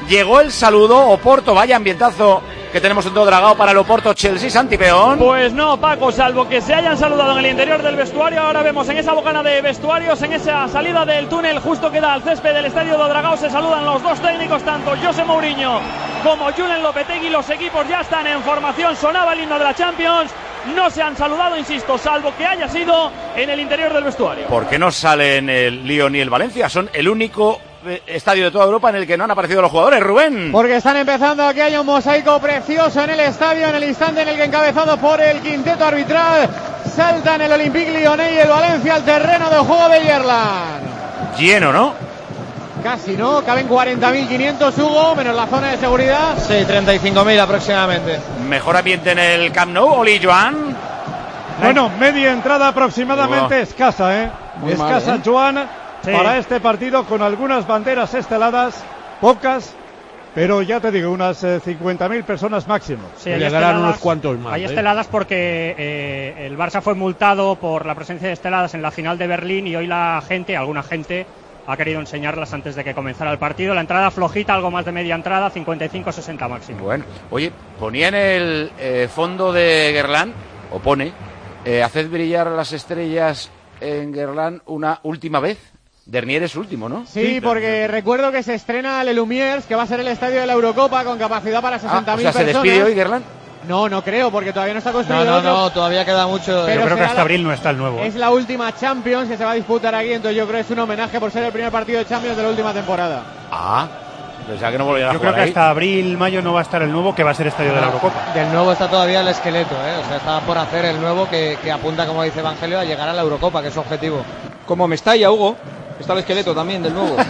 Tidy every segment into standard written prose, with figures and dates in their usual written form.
llegó el saludo. Oporto, vaya ambientazo que tenemos en todo Dragao para el Oporto Chelsea, Santi Peón. Pues no, Paco, salvo que se hayan saludado en el interior del vestuario. Ahora vemos en esa bocana de vestuarios, en esa salida del túnel justo que da al césped del estadio de Dragao, se saludan los dos técnicos, tanto José Mourinho como Julen Lopetegui. Los equipos ya están en formación, sonaba el himno de la Champions. No se han saludado, insisto, salvo que haya sido en el interior del vestuario. ¿Por qué no salen el Lyon y el Valencia? Son el único estadio de toda Europa en el que no han aparecido los jugadores, Rubén. Porque están empezando, aquí hay un mosaico precioso en el estadio, en el instante en el que, encabezado por el quinteto arbitral, saltan el Olympique Lyonnais y el Valencia al terreno de juego de Gerland. Lleno, ¿no? Casi, ¿no? Caben 40.500, Hugo, menos la zona de seguridad. Sí, 35.000 aproximadamente. Mejor ambiente en el Camp Nou, Oli Joan. Bueno, media entrada aproximadamente, escasa, ¿eh? Muy escasa, mal, ¿eh? Joan, Sí. para este partido, con algunas banderas esteladas, pocas, pero ya te digo, unas 50.000 personas máximo. Sí, hay llegarán esteladas, unos cuantos más. hay esteladas porque el Barça fue multado por la presencia de esteladas en la final de Berlín y hoy alguna gente ha querido enseñarlas antes de que comenzara el partido. La entrada flojita, algo más de media entrada, 55-60 máximo. Bueno, oye, ponía en el fondo de Gerland, o pone, haced brillar las estrellas en Gerland una última vez. Dernier es último, ¿no? Sí, porque recuerdo que se estrena Le Lumières, que va a ser el estadio de la Eurocopa con capacidad para 60.000 o sea, personas. ¿se despide hoy Gerland? No creo, porque todavía no está construido. No, todavía queda mucho. Pero Yo creo que será hasta abril no está el nuevo. Es la última Champions que se va a disputar aquí, entonces yo creo que es un homenaje por ser el primer partido de Champions de la última temporada. Pensaba que no volvían a Yo jugar creo que ahí. hasta abril, mayo no va a estar el nuevo, que va a ser estadio de la Eurocopa. Del nuevo está todavía el esqueleto, ¿eh? O sea, está por hacer el nuevo que apunta, como dice Evangelio, a llegar a la Eurocopa, que es su objetivo. Como Mestalla, Hugo. Está el esqueleto también del nuevo.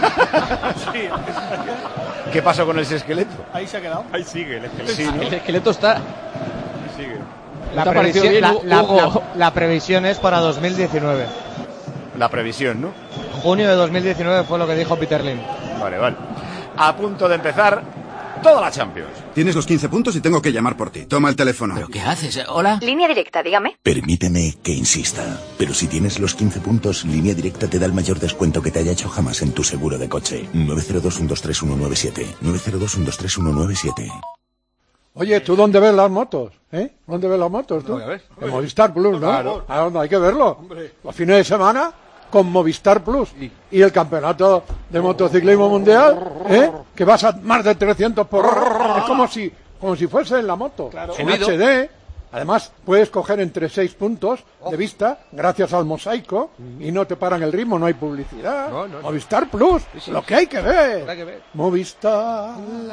¿Qué pasó con ese esqueleto? Ahí se ha quedado. Ahí sigue el esqueleto. Sí, ¿no? El esqueleto está. Sigue. La ¿Te ha parecido previsión, bien, Hugo? la previsión es para 2019. La previsión, ¿no? Junio de 2019 fue lo que dijo Peter Lim. Vale. A punto de empezar toda la Champions. Tienes los 15 puntos y tengo que llamar por ti. Toma el teléfono. ¿Pero qué haces? ¿Hola? Línea directa, dígame. Permíteme que insista, pero si tienes los 15 puntos, Línea Directa te da el mayor descuento que te haya hecho jamás en tu seguro de coche. 902-123-197. 902-123-197. Oye, ¿tú dónde ves las motos? ¿Dónde ves las motos tú? En Movistar Plus, ¿no? Claro. ¿A dónde hay que verlo? Los fines de semana con Movistar Plus. Y el campeonato de motociclismo mundial, que vas a más de 300 por hora. Es como si fuese en la moto. En Subido. HD. Además, puedes coger entre 6 puntos de vista gracias al mosaico y no te paran el ritmo, no hay publicidad. No. Movistar Plus, lo que hay que ver. Hay que ver. Movistar.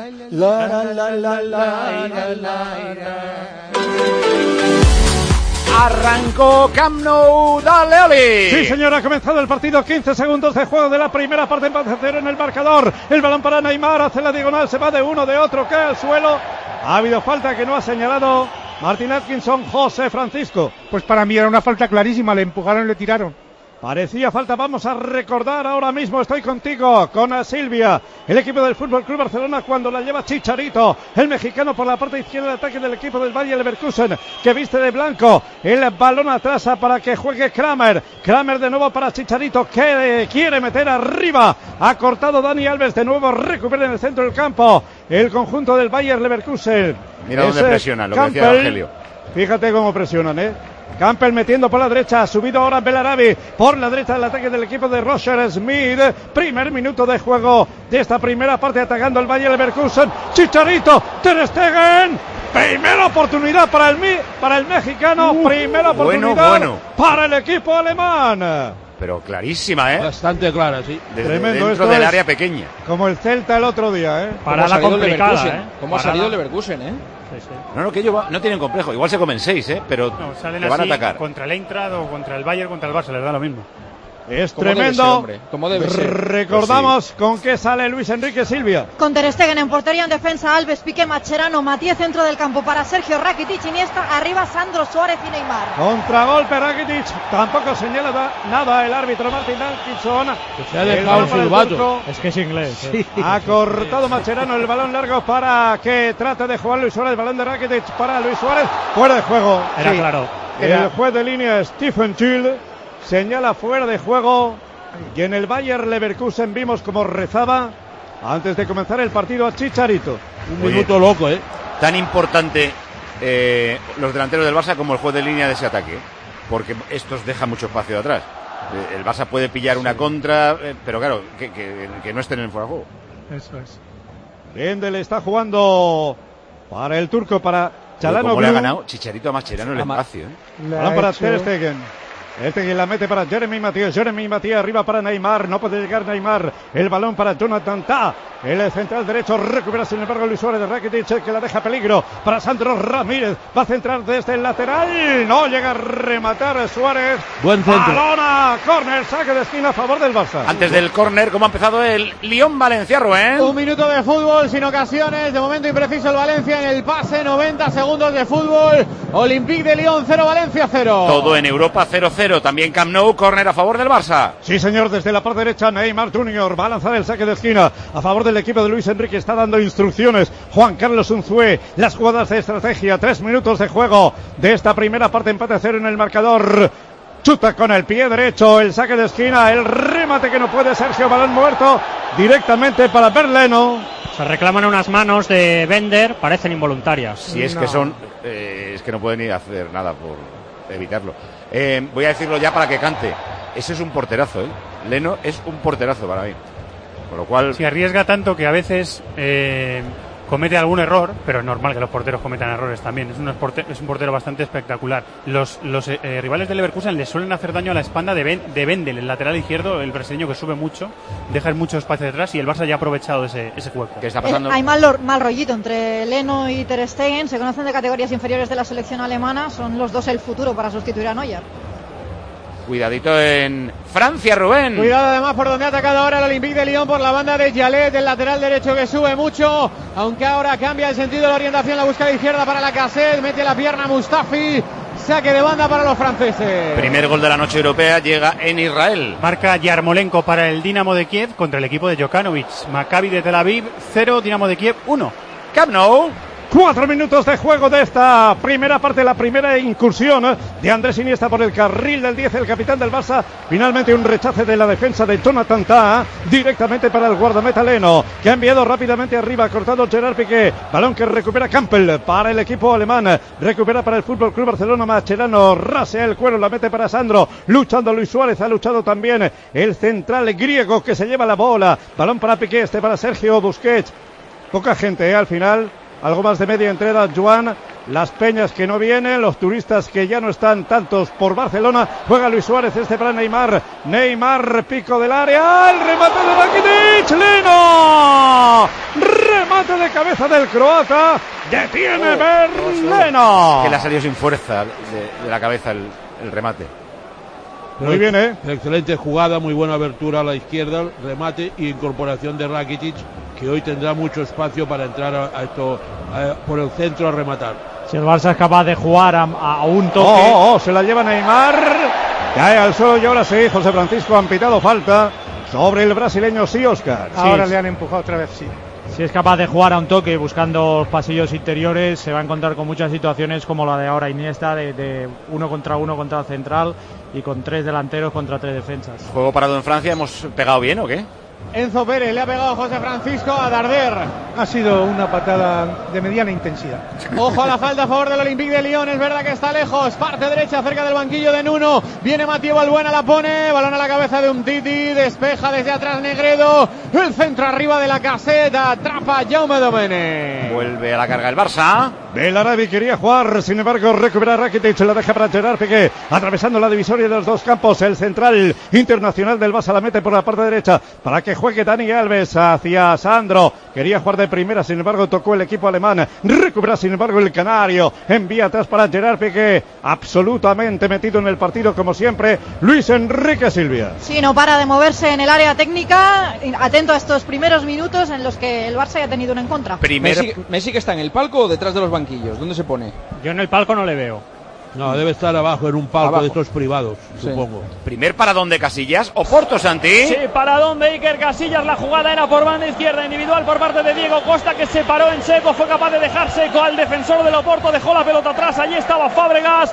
Arrancó Camp Nou, dale Oli. Sí, señor, ha comenzado el partido. 15 segundos de juego de la primera parte, empate a 0 en el marcador. El balón para Neymar, hace la diagonal, se va de uno, de otro, cae al suelo. Ha habido falta que no ha señalado Martin Atkinson. José Francisco. Pues para mí era una falta clarísima, le empujaron y le tiraron. Parecía falta, vamos a recordar ahora mismo, estoy contigo, con Silvia, el equipo del Fútbol Club Barcelona cuando la lleva Chicharito, el mexicano por la parte izquierda del ataque del equipo del Bayer Leverkusen, que viste de blanco, el balón atrás para que juegue Kramer de nuevo para Chicharito, que quiere meter arriba, ha cortado Dani Alves, de nuevo recupera en el centro del campo, el conjunto del Bayer Leverkusen. Mira dónde presiona, lo que decía Campbell, Evangelio. Fíjate cómo presionan, Campbell metiendo por la derecha, ha subido ahora Belarabi por la derecha del ataque del equipo de Roger Smith. Primer minuto de juego de esta primera parte, atacando el Bayer Leverkusen. Chicharito, Ter Stegen. Primera oportunidad para el mexicano, primera oportunidad para el equipo alemán. Pero clarísima, Bastante clara, sí. Tremendo, dentro del área pequeña. Como el Celta el otro día, Parada complicada, ¿Cómo ha salido el Leverkusen, Sí. No, que ellos no tienen complejo. Igual se comen 6, pero salen te van a así atacar. contra el Eintracht o contra el Bayern, contra el Barça, les da lo mismo. Es ¿Cómo tremendo. debe ser, hombre? ¿Cómo debe ser? Recordamos con qué sale Luis Enrique, Silvia. Con Ter Stegen en portería, en defensa Alves, Piqué, Mascherano, Matías centro del campo para Sergio Rakitic, Iniesta, arriba Sandro Suárez y Neymar. Contragolpe Rakitic, tampoco señala nada el árbitro Martin Atkinson. Se ha dejado el silbato. Es que es inglés. Ha cortado Mascherano el balón largo para que trate de jugar Luis Suárez. El balón de Rakitic para Luis Suárez. Fuera de juego. Era claro. El juez de línea Stephen Child señala fuera de juego. Y en el Bayer Leverkusen vimos como rezaba antes de comenzar el partido a Chicharito. Un minuto loco, Tan importante los delanteros del Barça como el juez de línea de ese ataque, porque estos dejan mucho espacio de atrás. El Barça puede pillar una contra, pero claro, que no estén en el fuera de juego. Eso es. Vendel está jugando para el turco, para Çalhanoğlu. ¿Cómo le ha ganado Chicharito a Mascherano el espacio? Balón para Ter Stegen. La mete para Jeremy Matías arriba para Neymar, no puede llegar Neymar, el balón para Jonathan Tah, el central derecho recupera sin embargo Luis Suárez de Rakitic, que la deja peligro para Sandro Ramírez, va a centrar desde el lateral, no llega a rematar Suárez. Buen centro. Balona, córner, saque de esquina a favor del Barça. Antes del córner, ¿cómo ha empezado el Lyon-Valencia, Rubén? Un minuto de fútbol sin ocasiones, de momento impreciso el Valencia en el pase, 90 segundos de fútbol, Olympique de Lyon 0, Valencia 0. Todo en Europa 0-0. También Camp Nou, córner a favor del Barça. Sí, señor, desde la parte derecha Neymar Jr. va a lanzar el saque de esquina a favor del equipo de Luis Enrique. Está dando instrucciones Juan Carlos Unzué. Las jugadas de estrategia, 3 minutos de juego de esta primera parte, empate a 0 en el marcador. Chuta con el pie derecho, el saque de esquina, el remate que no puede Sergio, balón muerto directamente para Berleno. Se reclaman unas manos de Bender, parecen involuntarias. Si es que son, es que no pueden ni hacer nada por evitarlo. Voy a decirlo ya para que cante. Ese es un porterazo, Leno es un porterazo para mí. Con lo cual... Se arriesga tanto que a veces comete algún error, pero es normal que los porteros cometan errores también. Es un portero bastante espectacular. Los rivales del Leverkusen le suelen hacer daño a la espalda de Bendel, el lateral izquierdo, el brasileño, que sube mucho, deja mucho espacio detrás, y el Barça ya ha aprovechado ese hueco. ¿Qué está pasando? Hay mal rollito entre Leno y Ter Stegen, se conocen de categorías inferiores de la selección alemana, son los dos el futuro para sustituir a Neuer. Cuidadito en Francia, Rubén. Cuidado además por donde ha atacado ahora el Olympique de Lyon, por la banda de Yalet, el lateral derecho que sube mucho, aunque ahora cambia el sentido de la orientación, la busca de izquierda para Lacazette, mete la pierna Mustafi, saque de banda para los franceses. Primer gol de la noche europea llega en Israel. Marca Yarmolenko para el Dinamo de Kiev contra el equipo de Djokanovic. Maccabi de Tel Aviv 0, Dinamo de Kiev 1. Camp Nou. 4 minutos de juego de esta primera parte, la primera incursión de Andrés Iniesta por el carril del 10, el capitán del Barça. Finalmente un rechace de la defensa de Jonathan Tah directamente para el guardameta Leno, que ha enviado rápidamente arriba, cortado Gerard Piqué, balón que recupera Campbell para el equipo alemán, recupera para el Fútbol Club Barcelona Mascherano, rasea el cuero, la mete para Sandro, luchando Luis Suárez, ha luchado también el central griego que se lleva la bola, balón para Piqué, para Sergio Busquets. Poca gente al final. Algo más de media entrega, Joan. Las peñas que no vienen, los turistas que ya no están tantos por Barcelona. Juega Luis Suárez, para Neymar. Neymar, pico del área. El remate de Rakitic. Leno. Remate de cabeza del croata. Detiene Leno. Que le ha salido sin fuerza de la cabeza el remate. Muy bien, Excelente jugada, muy buena abertura a la izquierda, remate y incorporación de Rakitic, que hoy tendrá mucho espacio para entrar a esto por el centro a rematar. Si el Barça es capaz de jugar a un toque... Se la lleva Neymar, cae al suelo y ahora sí, José Francisco, han pitado falta sobre el brasileño, sí, Óscar. Ahora le han empujado otra vez, sí. Si es capaz de jugar a un toque buscando pasillos interiores, se va a encontrar con muchas situaciones como la de ahora Iniesta, de uno contra el central y con 3 delanteros contra 3 defensas. Juego parado en Francia, ¿hemos pegado bien o qué? Enzo Pérez le ha pegado José Francisco a Darder. Ha sido una patada de mediana intensidad. Ojo a la falta a favor del Olympique de Lyon. Es verdad que está lejos. Parte derecha cerca del banquillo de Nuno. Viene Mathieu Balbuena, la pone. Balón a la cabeza de Umtiti. Despeja desde atrás Negredo. El centro arriba de la caseta. Atrapa Jaume Domene. Vuelve a la carga el Barça. Belarabi quería jugar, sin embargo recupera Rakitic, la deja para Gerard Piqué, atravesando la divisoria de los dos campos, el central internacional del Barça la mete por la parte derecha, para que juegue Dani Alves hacia Sandro, quería jugar de primera, sin embargo tocó el equipo alemán, recupera sin embargo el canario, envía atrás para Gerard Piqué, absolutamente metido en el partido como siempre, Luis Enrique Silvia. Sí, no para de moverse en el área técnica, atento a estos primeros minutos en los que el Barça ya ha tenido uno en contra. Messi que está en el palco o detrás de los banquillos. ¿Dónde se pone? Yo en el palco no le veo. No, debe estar abajo en un palco de estos privados, supongo. Primer paradón de Casillas. Oporto, Santi. Sí, paradón de Iker Casillas. La jugada era por banda izquierda, individual por parte de Diego Costa, que se paró en seco. Fue capaz de dejar seco al defensor del Oporto. Dejó la pelota atrás. Allí estaba Fábregas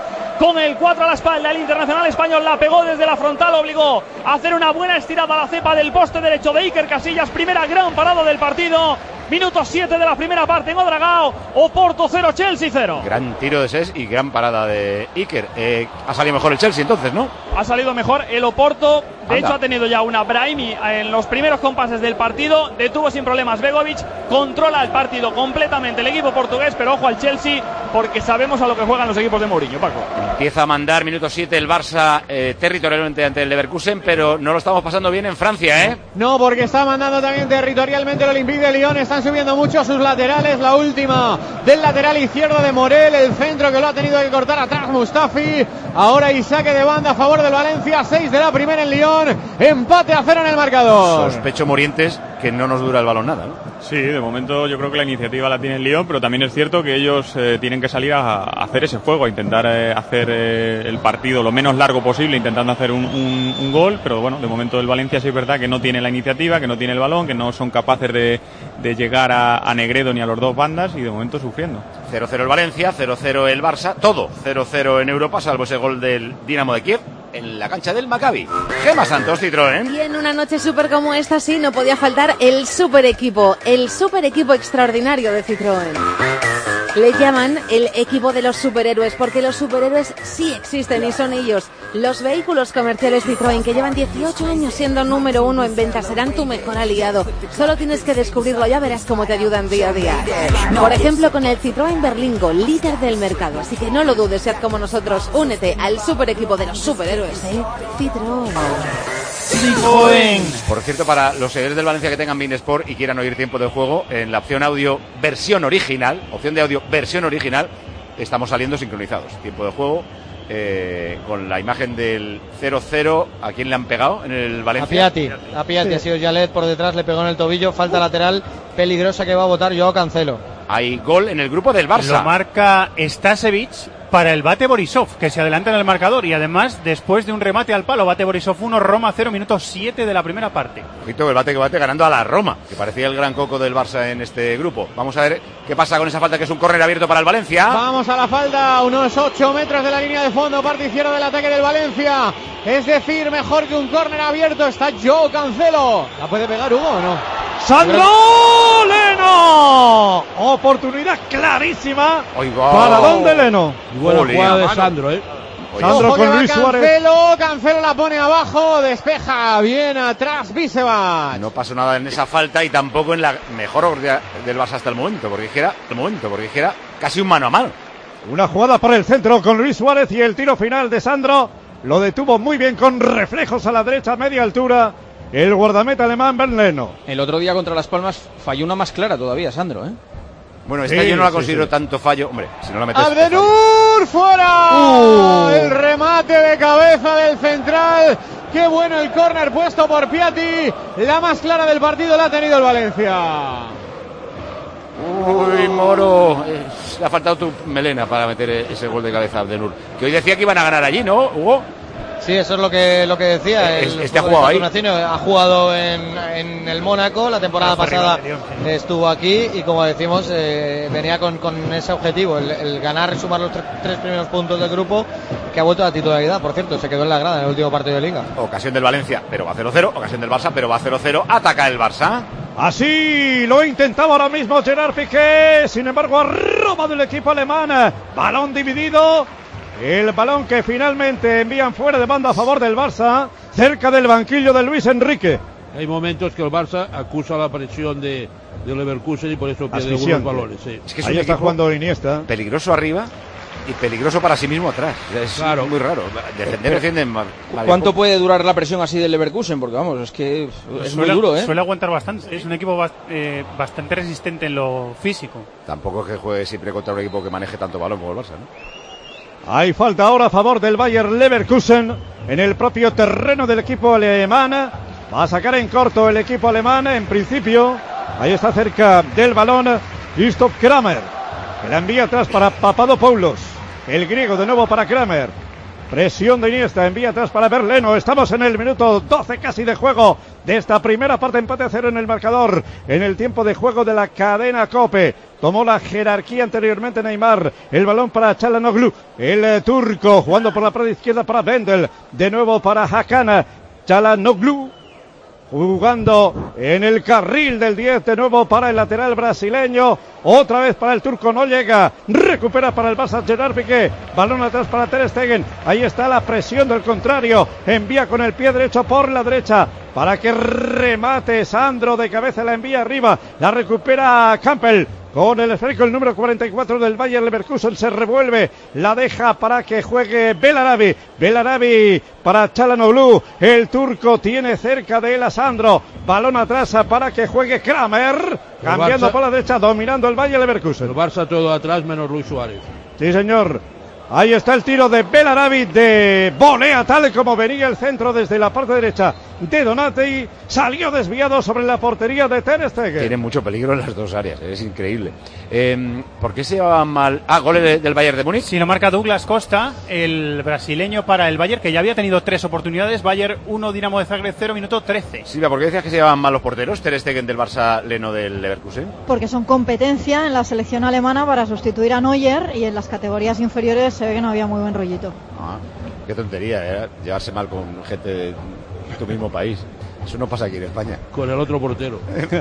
con el 4 a la espalda. El internacional español la pegó desde la frontal, obligó a hacer una buena estirada a la cepa del poste derecho de Iker Casillas. Primera gran parada del partido. Minuto 7 de la primera parte en Ouedraogo. Oporto 0, Chelsea 0. Gran tiro de Ses y gran parada de Iker. Ha salido mejor el Chelsea entonces, ¿no? Ha salido mejor el Oporto. De hecho, ha tenido ya una Brahimi en los primeros compases del partido. Detuvo sin problemas Begovic. Controla el partido completamente el equipo portugués. Pero ojo al Chelsea, porque sabemos a lo que juegan los equipos de Mourinho, Paco. Empieza a mandar, minuto 7, el Barça territorialmente ante el Leverkusen, pero no lo estamos pasando bien en Francia, ¿eh? No, porque está mandando también territorialmente el Olympique de Lyon. Están subiendo mucho sus laterales. La última del lateral izquierdo de Morel. El centro que lo ha tenido que cortar atrás Mustafi. Ahora y saque de banda a favor del Valencia. 6 de la primera en Lyon. Empate a 0 en el marcador. Sospecho, Morientes, que no nos dura el balón nada, ¿no? Sí, de momento yo creo que la iniciativa la tiene el Lyon, pero también es cierto que ellos tienen que salir a hacer ese juego, a intentar hacer el partido lo menos largo posible, intentando hacer un gol, pero bueno, de momento el Valencia sí es verdad que no tiene la iniciativa, que no tiene el balón, que no son capaces de llegar a Negredo ni a los dos bandas y de momento sufriendo. 0-0 el Valencia, 0-0 el Barça, todo 0-0 en Europa, salvo ese gol del Dinamo de Kiev en la cancha del Maccabi. Gemma Santos, Citroën. Y en una noche súper como esta, sí, no podía faltar el super equipo extraordinario de Citroën. Le llaman el equipo de los superhéroes, porque los superhéroes sí existen y son ellos. Los vehículos comerciales Citroën, que llevan 18 años siendo número 1 en ventas, serán tu mejor aliado. Solo tienes que descubrirlo, ya verás cómo te ayudan día a día. Por ejemplo, con el Citroën Berlingo, líder del mercado. Así que no lo dudes, seas como nosotros. Únete al super equipo de los superhéroes, ¿eh? Citroën. Por cierto, para los seguidores del Valencia que tengan Bein Sport y quieran oír tiempo de juego, en la opción audio versión original, estamos saliendo sincronizados. Tiempo de juego con la imagen del 0-0. ¿A quién le han pegado en el Valencia? A Piatti, sí. Ha sido Yalet por detrás, le pegó en el tobillo, falta lateral peligrosa que va a botar Joao Cancelo. Hay gol en el grupo del Barça. Lo marca Stasevich para el Bate Borisov, que se adelanta en el marcador, y además después de un remate al palo, Bate Borisov 1, Roma 0, minuto 7 de la primera parte. Ojito el Bate ganando a la Roma, que parecía el gran coco del Barça en este grupo. Vamos a ver qué pasa con esa falta, que es un córner abierto para el Valencia. Vamos a la falta, unos 8 metros de la línea de fondo, parte izquierda del ataque del Valencia. Es decir, mejor que un córner abierto está Joao Cancelo. ¿La puede pegar Hugo o no? ¡Sandro Leno! Oportunidad clarísima para Don de Leno. Buena jugada de Sandro, ¿eh? Sandro Ojo, con Luis Suárez. Cancelo la pone abajo, despeja bien atrás Bisevac. No pasó nada en esa falta y tampoco en la mejor oportunidad del Barça hasta el momento, porque dijera casi un mano a mano. Una jugada por el centro con Luis Suárez y el tiro final de Sandro lo detuvo muy bien con reflejos a la derecha a media altura el guardameta alemán Bernd Leno. El otro día contra Las Palmas falló una más clara todavía, Sandro, ¿eh? Bueno, esta yo no la considero tanto fallo. Hombre, si no la metes... ¡Abdenur fuera! El remate de cabeza del central. ¡Qué bueno el córner puesto por Piatti! La más clara del partido la ha tenido el Valencia. Uy, Moro, le ha faltado tu melena para meter ese gol de cabeza a Abdenur. Que hoy decía que iban a ganar allí, ¿no, Hugo? Sí, eso es lo que decía. Este ha jugado ahí. Ha jugado en el Mónaco, la temporada pasada estuvo aquí y como decimos, venía con ese objetivo, el ganar y sumar los tres primeros puntos del grupo, que ha vuelto a la titularidad, por cierto, se quedó en la grada en el último partido de Liga. Ocasión del Valencia, pero va 0-0, ocasión del Barça, pero va 0-0, ataca el Barça. Así lo intentaba ahora mismo Gerard Piqué, sin embargo ha robado el equipo alemán, balón dividido. El balón que finalmente envían fuera de banda a favor del Barça, cerca del banquillo de Luis Enrique. Hay momentos que el Barça acusa la presión de Leverkusen y por eso pierde algunos balones. Sí. Es que ahí está jugando Iniesta. Peligroso arriba y peligroso para sí mismo atrás. Es muy raro. Defienden mal. ¿Cuánto puede durar la presión así del Leverkusen? Porque vamos, es que es muy duro, ¿eh? Suele aguantar bastante. Es un equipo bastante resistente en lo físico. Tampoco es que juegue siempre contra un equipo que maneje tanto balón como el Barça, ¿no? Hay falta ahora a favor del Bayer Leverkusen en el propio terreno del equipo alemán. Va a sacar en corto el equipo alemán. En principio, ahí está cerca del balón Christoph Kramer, que la envía atrás para Papadopoulos. El griego de nuevo para Kramer. Presión de Iniesta, envía atrás para Berleno. Estamos en el minuto 12 casi de juego de esta primera parte, empate a 0 en el marcador. En el tiempo de juego de la cadena COPE. Tomó la jerarquía anteriormente Neymar. El balón para Çalhanoğlu. El turco jugando por la parte izquierda para Vendel. De nuevo para Hakan. Çalhanoğlu jugando en el carril del 10, de nuevo para el lateral brasileño, otra vez para el turco, no llega, recupera para el Barça Gerard Piqué, balón atrás para Ter Stegen, ahí está la presión del contrario, envía con el pie derecho por la derecha, para que remate Sandro de cabeza, la envía arriba, la recupera Campbell, con el esférico el número 44 del Bayer Leverkusen, se revuelve, la deja para que juegue Belarabi para Çalhanoğlu, el turco tiene cerca de él a Sandro, balón atrás para que juegue Kramer, cambiando por la derecha, dominando el Bayer Leverkusen. El Barça todo atrás menos Luis Suárez. Sí, señor. Ahí está el tiro de Belarabi de volea, tal como venía el centro desde la parte derecha de Donati, salió desviado sobre la portería de Ter Stegen. Tiene mucho peligro en las dos áreas, es increíble. ¿Por qué se llevaban mal? Goles del Bayern de Múnich. Sí, lo marca Douglas Costa, el brasileño para el Bayern, que ya había tenido 3 oportunidades. Bayern 1, Dinamo de Zagreb 0, minuto 13. Silvia, ¿por qué decías que se llevaban mal los porteros? Ter Stegen del Barça, Leno del Leverkusen. Porque son competencia en la selección alemana para sustituir a Neuer, y en las categorías inferiores se ve que no había muy buen rollito. Qué tontería, llevarse mal con gente de tu mismo país. Eso no pasa aquí en España. Con el otro portero.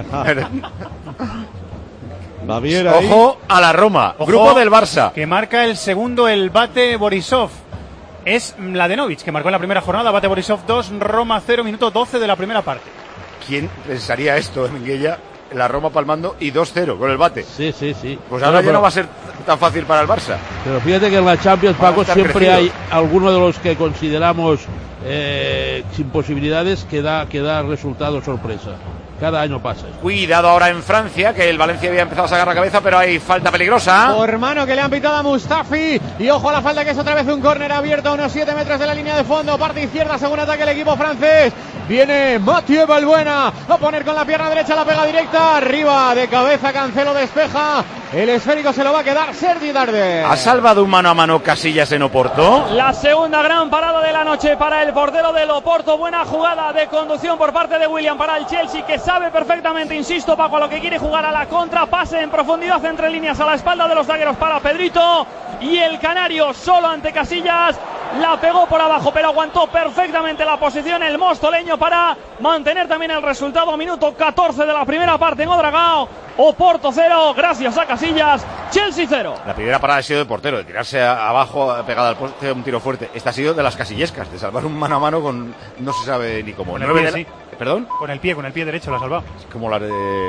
Ojo a la Roma, Ojo, grupo del Barça. Que marca el segundo, el Bate Borisov. Es Mladenovic, que marcó en la primera jornada. Bate Borisov 2, Roma 0, minuto 12 de la primera parte. ¿Quién pensaría esto, Minguella? La Roma palmando y 2-0 con el Bate. Sí. Pues ahora ya no va a ser tan fácil para el Barça. Pero fíjate que en la Champions, Paco, siempre crecidos. hay alguno de los que consideramos sin posibilidades que da resultado sorpresa. Cada año pasa. Cuidado ahora en Francia, que el Valencia había empezado a sacar la cabeza, pero hay falta peligrosa. Por mano que le han pitado a Mustafi. Y ojo a la falta, que es otra vez un córner abierto a unos 7 metros de la línea de fondo. Parte izquierda, según ataque el equipo francés. Viene Mathieu Valbuena a poner con la pierna derecha, la pega directa. Arriba de cabeza, Cancelo despeja. El esférico se lo va a quedar Sergi Darder. ¿Ha salvado un mano a mano Casillas en Oporto? La segunda gran parada de la noche para el portero del Oporto. Buena jugada de conducción por parte de William para el Chelsea, que sabe perfectamente, insisto, Paco, a lo que quiere jugar, a la contra. Pase en profundidad entre líneas a la espalda de los zagueros para Pedrito. Y el canario solo ante Casillas. La pegó por abajo, pero aguantó perfectamente la posición el mostoleño para mantener también el resultado. Minuto 14 de la primera parte en Odragao. Oporto 0, gracias a Casillas. Chelsea 0. La primera parada ha sido de portero, de tirarse abajo, pegada al poste, un tiro fuerte. Esta ha sido de las casillescas, de salvar un mano a mano con no se sabe ni cómo. Con el pie, sí. ¿Perdón? Con el pie derecho la ha salvado. Como la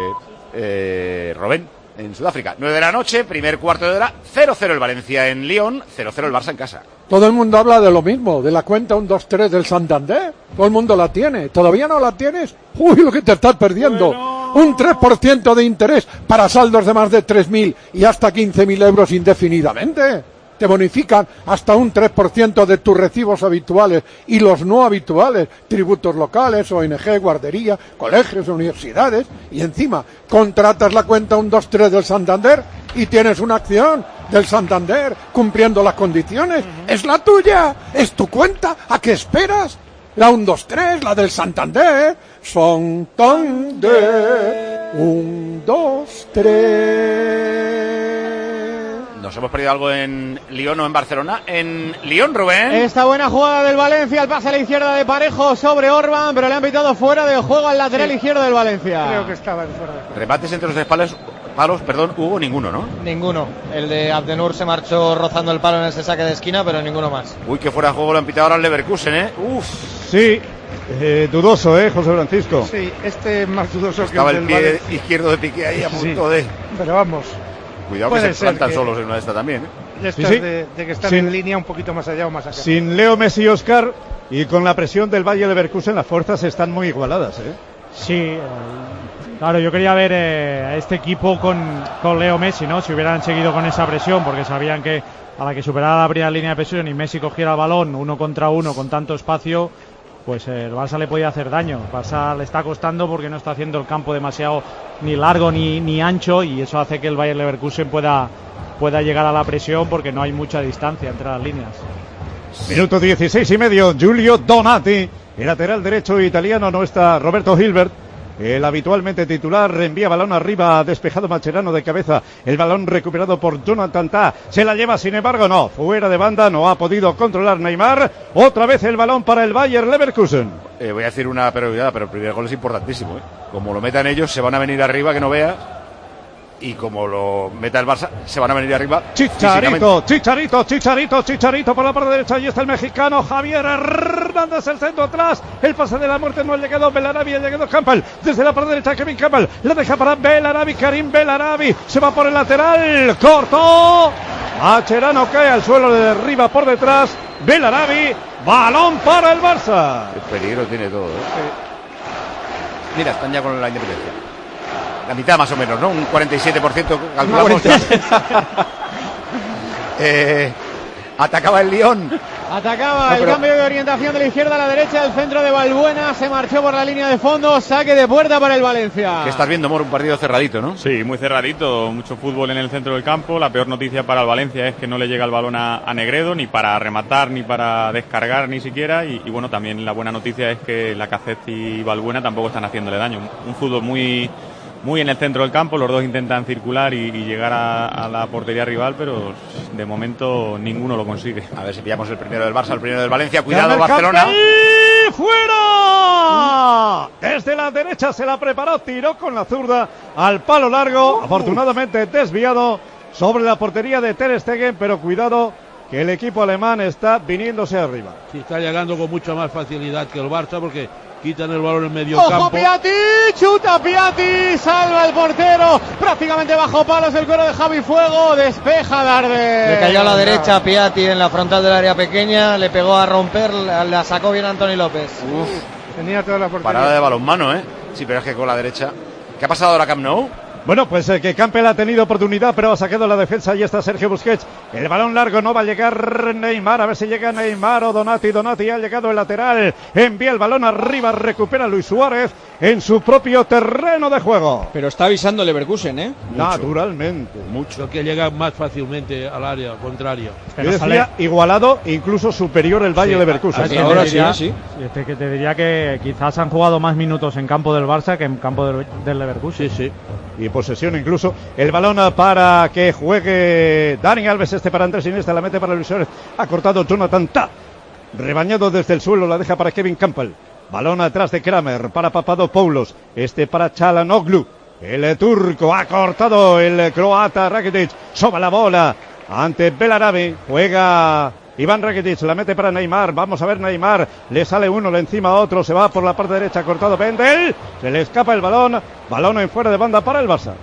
de Robben en Sudáfrica. 9 de la noche, primer cuarto de hora, 0-0 el Valencia en Lyon, 0-0 el Barça en casa. Todo el mundo habla de lo mismo, de la cuenta 1-2-3 del Santander. Todo el mundo la tiene. ¿Todavía no la tienes? Uy, lo que te estás perdiendo. Bueno. Un 3% de interés para saldos de más de 3.000 y hasta 15.000 euros indefinidamente. Te bonifican hasta un 3% de tus recibos habituales y los no habituales, tributos locales, ONG, guardería, colegios, universidades, y encima contratas la cuenta 123 del Santander y tienes una acción del Santander cumpliendo las condiciones. Es la tuya, es tu cuenta, ¿a qué esperas? La 123, la del Santander, Santander, 123. Nos hemos perdido algo en Lyon o en Barcelona. En Lyon, Rubén. Esta buena jugada del Valencia, el pase a la izquierda de Parejo sobre Orban, pero le han pitado fuera de juego al lateral izquierdo del Valencia. Creo que estaba fuera de juego. Remates entre los palos, hubo ninguno, ¿no? Ninguno. El de Abdenur se marchó rozando el palo en ese saque de esquina, pero ninguno más. Uy, que fuera de juego lo han pitado ahora al Leverkusen, ¿eh? Uf. Sí. Dudoso, José Francisco. Sí, este es más dudoso. Estaba que el pie Valencia izquierdo de Piqué ahí a punto de... Pero vamos. Cuidado que se plantan solos en una de estas también, ¿eh? Sí. De que están en línea un poquito más allá o más acá. Sin Leo Messi y Oscar, y con la presión del Bayer Leverkusen, las fuerzas están muy igualadas, ¿eh? Sí, claro, yo quería ver a este equipo con Leo Messi, ¿no? Si hubieran seguido con esa presión, porque sabían que a la que superara la primera línea de presión y Messi cogiera el balón 1 contra 1 con tanto espacio, pues el Barça le podía hacer daño. El Barça le está costando porque no está haciendo el campo demasiado ni largo ni ancho, y eso hace que el Bayer Leverkusen pueda llegar a la presión porque no hay mucha distancia entre las líneas. Minuto 16 y medio, Giulio Donati, el lateral derecho italiano, no está Roberto Hilbert. El habitualmente titular envía balón arriba, despejado Mascherano de cabeza, el balón recuperado por Jonathan Tah, se la lleva, sin embargo no, fuera de banda, no ha podido controlar Neymar, otra vez el balón para el Bayer Leverkusen. Voy a decir una prioridad, pero el primer gol es importantísimo, como lo metan ellos se van a venir arriba que no veas, y como lo meta el Barça se van a venir arriba. Chicharito por la parte derecha, y está el mexicano Javier Hernández, el centro atrás, el pase de la muerte, no ha llegado Belarabi, ha llegado Campbell, desde la parte derecha Kevin Campbell, la deja para Belarabi, Karim Belarabi, se va por el lateral, cortó, Mascherano cae al suelo, de arriba por detrás, Belarabi, balón para el Barça. El peligro tiene todo, Mira, están ya con la independencia. La mitad más o menos, ¿no? Un 47% calculamos. Atacaba el Lyon. Atacaba el cambio de orientación de la izquierda a la derecha, el centro de Balbuena, se marchó por la línea de fondo, saque de puerta para el Valencia. ¿Qué estás viendo, Mor? Un partido cerradito, ¿no? Sí, muy cerradito, mucho fútbol en el centro del campo. La peor noticia para el Valencia es que no le llega el balón a Negredo, ni para rematar, ni para descargar, ni siquiera. Y bueno, también la buena noticia es que Lacazette y Balbuena tampoco están haciéndole daño. Un fútbol muy en el centro del campo, los dos intentan circular y llegar a la portería rival, pero de momento ninguno lo consigue. A ver si pillamos el primero del Barça, el primero del Valencia. Cuidado, Barcelona. ¡Y fuera! Desde la derecha se la preparó, tiró con la zurda al palo largo, afortunadamente desviado sobre la portería de Ter Stegen, pero cuidado que el equipo alemán está viniéndose arriba. Sí, está llegando con mucha más facilidad que el Barça, porque quitan el balón en medio ¡ojo, campo! Piatti! ¡Chuta Piatti! ¡Salva el portero! Prácticamente bajo palos el cuero de Javi Fuego. Despeja Darder. Le cayó a la derecha Piatti en la frontal del área pequeña. Le pegó a romper. La sacó bien Anthony López. Tenía toda la portería. Parada de balonmano, Sí, pero es que con la derecha. ¿Qué ha pasado ahora, Camp Nou? Bueno, pues que Campbell ha tenido oportunidad, pero ha sacado la defensa. Y está Sergio Busquets. El balón largo, no va a llegar Neymar. A ver si llega Neymar o Donati. Donati ha llegado el lateral. Envía el balón arriba. Recupera Luis Suárez en su propio terreno de juego. Pero está avisando el Leverkusen, Naturalmente. Mucho. Que llega más fácilmente al área contraria. Yo decía igualado, incluso superior el Bayer Leverkusen. Ahora sí. Que te diría que quizás han jugado más minutos en campo del Barça que en campo del Leverkusen. Sí. Y posesión incluso. El balón para que juegue Dani Alves, para Andrés Iniesta, la mete para Luis Suárez. Ha cortado Jonathan Tah. Rebañado desde el suelo, la deja para Kevin Campbell. Balón atrás de Kramer para Papadopoulos. Para Çalhanoğlu. El turco ha cortado el croata Rakitic. Soba la bola ante Belarabi. Juega Iván Rakitic, la mete para Neymar. Vamos a ver Neymar. Le sale uno, le encima otro. Se va por la parte derecha, cortado Pendel. Se le escapa el balón. Balón en fuera de banda para el Barça.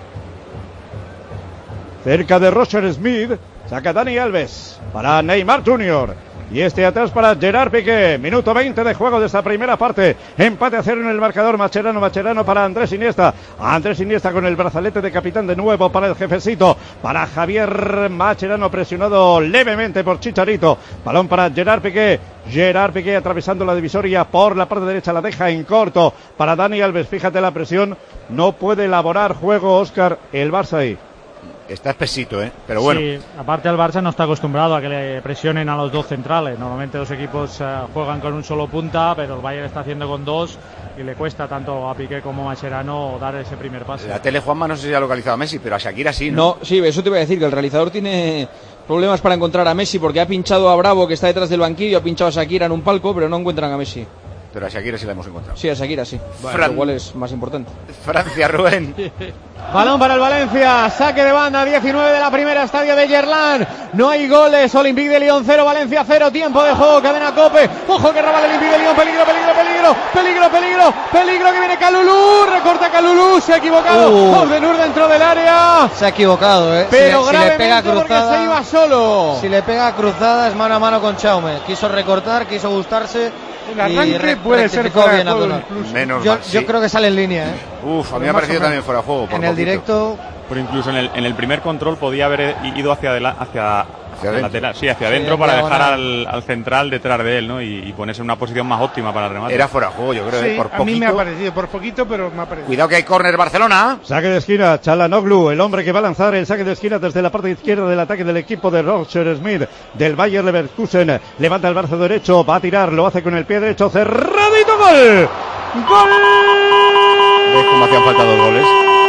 Cerca de Roger Smith. Saca Dani Alves para Neymar Jr. Y atrás para Gerard Piqué. Minuto 20 de juego de esta primera parte. Empate a 0 en el marcador. Mascherano para Andrés Iniesta. Andrés Iniesta con el brazalete de capitán de nuevo para el jefecito. Para Javier Mascherano, presionado levemente por Chicharito. Balón para Gerard Piqué. Gerard Piqué atravesando la divisoria por la parte derecha. La deja en corto para Dani Alves. Fíjate la presión. No puede elaborar juego, Óscar, el Barça ahí. Está espesito, pero bueno. Sí, aparte el Barça no está acostumbrado a que le presionen a los dos centrales. Normalmente los equipos juegan con un solo punta, pero el Bayern está haciendo con dos y le cuesta tanto a Piqué como a Mascherano dar ese primer pase. La tele, Juanma, no sé si ha localizado a Messi, pero a Shakira sí, ¿no? No, sí, eso te iba a decir, que el realizador tiene problemas para encontrar a Messi, porque ha pinchado a Bravo, que está detrás del banquillo, ha pinchado a Shakira en un palco, pero no encuentran a Messi. Pero a Shakira sí la hemos encontrado. Sí, a Shakira sí. Lo cual es más importante. Francia, Rubén. Balón para el Valencia, saque de banda, 19 de la primera, estadio de Gerland. No hay goles, Olympique de Lyon 0, Valencia 0, tiempo de juego, cadena Cope. Ojo que roba el Olympique de Lyon, peligro que viene Kalulu, recorta Kalulu, se ha equivocado. Audenur dentro del área. Se ha equivocado, Pero si le pega cruzada, porque se iba solo. Si le pega cruzada es mano a mano con Chaume. Quiso recortar, quiso gustarse. El arranque puede ser fuera de juego incluso. Yo creo que sale en línea, a mí me ha parecido también fuera de juego. En el directo. Pero incluso en el primer control podía haber ido hacia lateral, sí, hacia adentro para dejar al central detrás de él, ¿no? Y ponerse en una posición más óptima para el remate. Era fuera de juego, yo creo, Sí, por poquito. a mí me ha parecido, por poquito, pero me ha parecido. Cuidado que hay córner Barcelona. Saque de esquina, Çalhanoğlu, el hombre que va a lanzar el saque de esquina desde la parte izquierda del ataque del equipo de Roger Smith, del Bayer Leverkusen. Levanta el brazo derecho, va a tirar, lo hace con el pie derecho, cerradito, gol. ¡Gol! ¿Ves cómo hacían falta 2 goles?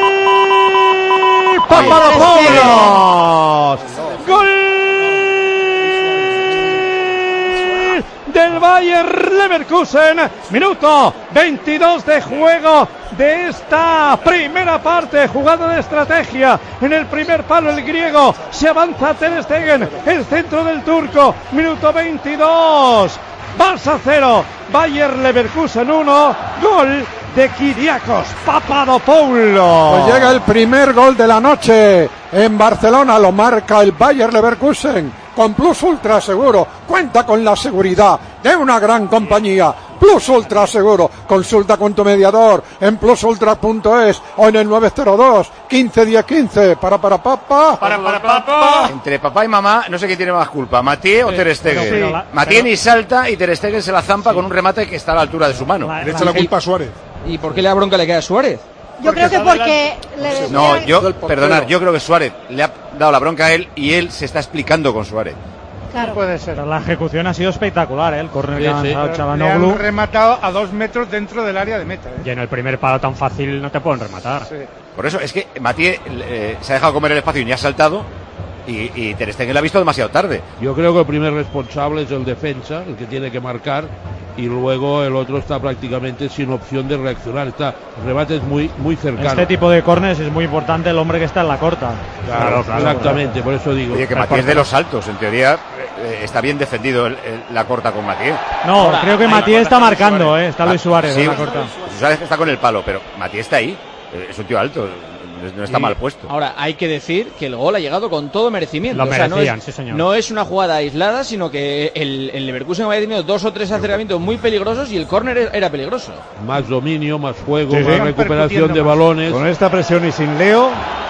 ¡Papadopoulos! ¡Gol del Bayer Leverkusen! Minuto 22 de juego de esta primera parte. Jugada de estrategia en el primer palo, el griego. Se avanza Ter Stegen, el centro del turco. Minuto 22. Barça 0, Bayer Leverkusen 1. Gol de Kyriakos Papadopoulos. Pues llega el primer gol de la noche en Barcelona, lo marca el Bayer Leverkusen con Plus Ultra Seguro. Cuenta con la seguridad de una gran compañía. Plus Ultra Seguro. Consulta con tu mediador en plusultra.es o en el 902 15 10 15. Para papá. Entre papá y mamá, no sé quién tiene más culpa, Mathieu o Ter Stegen. Mathieu ni salta y Ter Stegen se la zampa con un remate que está a la altura de su mano. Le echa la culpa a Suárez. ¿Y por qué la bronca le queda a Suárez? Yo creo que porque... No, yo creo que Suárez le ha dado la bronca a él y él se está explicando con Suárez. Claro. Puede ser. Pero la ejecución ha sido espectacular, el córner que ha lanzado Le Çalhanoğlu. han rematado a 2 metros dentro del área de meta. Y en el primer palo tan fácil no te pueden rematar. Sí. Por eso es que Mathieu se ha dejado comer el espacio y ni ha saltado. Y Ter Stegen la ha visto demasiado tarde. Yo creo que el primer responsable es el defensa, el que tiene que marcar, y luego el otro está prácticamente sin opción de reaccionar. El remate es muy cercano. Este tipo de córneres es muy importante el hombre que está en la corta. Claro, exactamente, por eso digo. Oye, que Mathieu es de los altos, en teoría está bien defendido la corta con Mathieu. No, ahora, creo que Mathieu está marcando, está Luis Suárez sí, en la corta. Suárez está con el palo, pero Mathieu está ahí, es un tío alto. No está mal puesto. Ahora, hay que decir que el gol ha llegado con todo merecimiento. Lo merecían, no sí, señor. No es una jugada aislada, sino que el Leverkusen había tenido 2 o 3 acercamientos muy peligrosos y el córner era peligroso. Más dominio, más juego, Sí, más recuperación de balones. Con esta presión y sin Leo,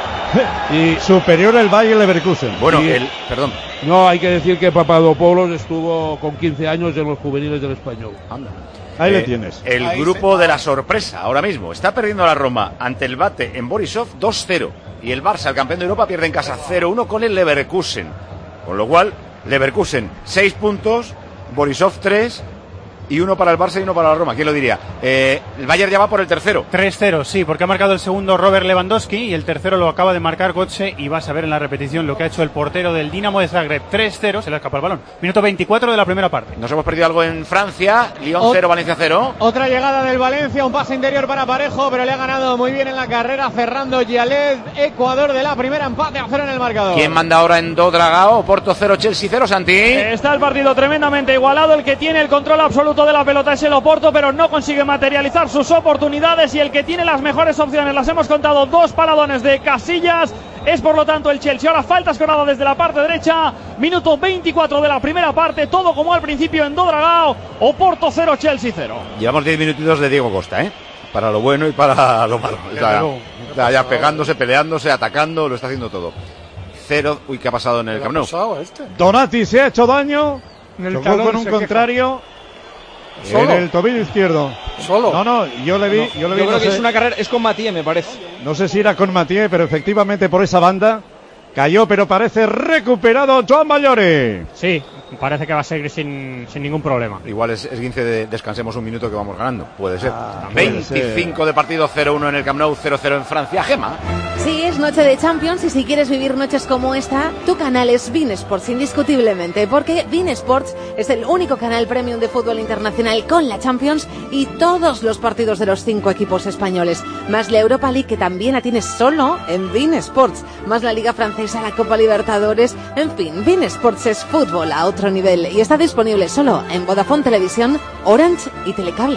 y superior el Bayer Leverkusen. Bueno, Y- perdón. No, hay que decir que Papadopoulos estuvo con 15 años en los juveniles del Español. Ahí le tienes. El grupo de la sorpresa ahora mismo. Está perdiendo la Roma ante el Bate en Borisov 2-0. Y el Barça, el campeón de Europa, pierde en casa 0-1 con el Leverkusen. Con lo cual, Leverkusen 6 puntos, Borisov 3 y 1 para el Barça y 1 para la Roma. ¿Quién lo diría? El Bayern ya va por el tercero. 3-0, sí, porque ha marcado el segundo Robert Lewandowski y el tercero lo acaba de marcar Götze, y vas a ver en la repetición lo que ha hecho el portero del Dinamo de Zagreb. 3-0, se le escapa el balón. Minuto 24 de la primera parte. Nos hemos perdido algo en Francia. Lyon 0, Valencia 0. Otra llegada del Valencia, un pase interior para Parejo, pero le ha ganado muy bien en la carrera, cerrando Gialet, Ecuador de la primera, empate a 0 en el marcador. ¿Quién manda ahora en Dodragao? Porto 0, Chelsea 0, Santi. Está el partido tremendamente igualado. El que tiene el control absoluto de la pelota es el Oporto, pero no consigue materializar sus oportunidades, y el que tiene las mejores opciones, las hemos contado, 2 paradones de Casillas, es por lo tanto el Chelsea. Ahora falta escorada desde la parte derecha, minuto 24 de la primera parte, todo como al principio en Dodragao. Oporto 0, Chelsea 0. Llevamos 10 minutitos de Diego Costa, para lo bueno y para lo malo. Está ya pegándose, peleándose, atacando, lo está haciendo todo. 0, uy, ¿qué ha pasado en el Camp Nou? Donati se ha hecho daño, En el chocó talón con un se contrario ¿Solo? en el tobillo izquierdo. ¿Solo? No, yo le vi, Yo creo no que sé, es una carrera, es con Mathieu, me parece. no sé si era con Mathieu, pero efectivamente por esa banda cayó, pero parece recuperado Joan Mayori. Sí, parece que va a seguir sin ningún problema. Igual es 15 de descansemos un minuto que vamos ganando. Puede ser. puede 25 de partido, 0-1 en el Camp Nou, 0-0 en Francia. Gema. Sí, es noche de Champions, y si quieres vivir noches como esta, tu canal es beIN Sports, indiscutiblemente, porque beIN Sports es el único canal premium de fútbol internacional con la Champions y todos los partidos de los 5 equipos españoles, más la Europa League, que también la tienes solo en beIN Sports, más la Liga Francesa, la Copa Libertadores. En fin, beIN Sports es fútbol a otro nivel y está disponible solo en Vodafone Televisión, Orange y Telecable.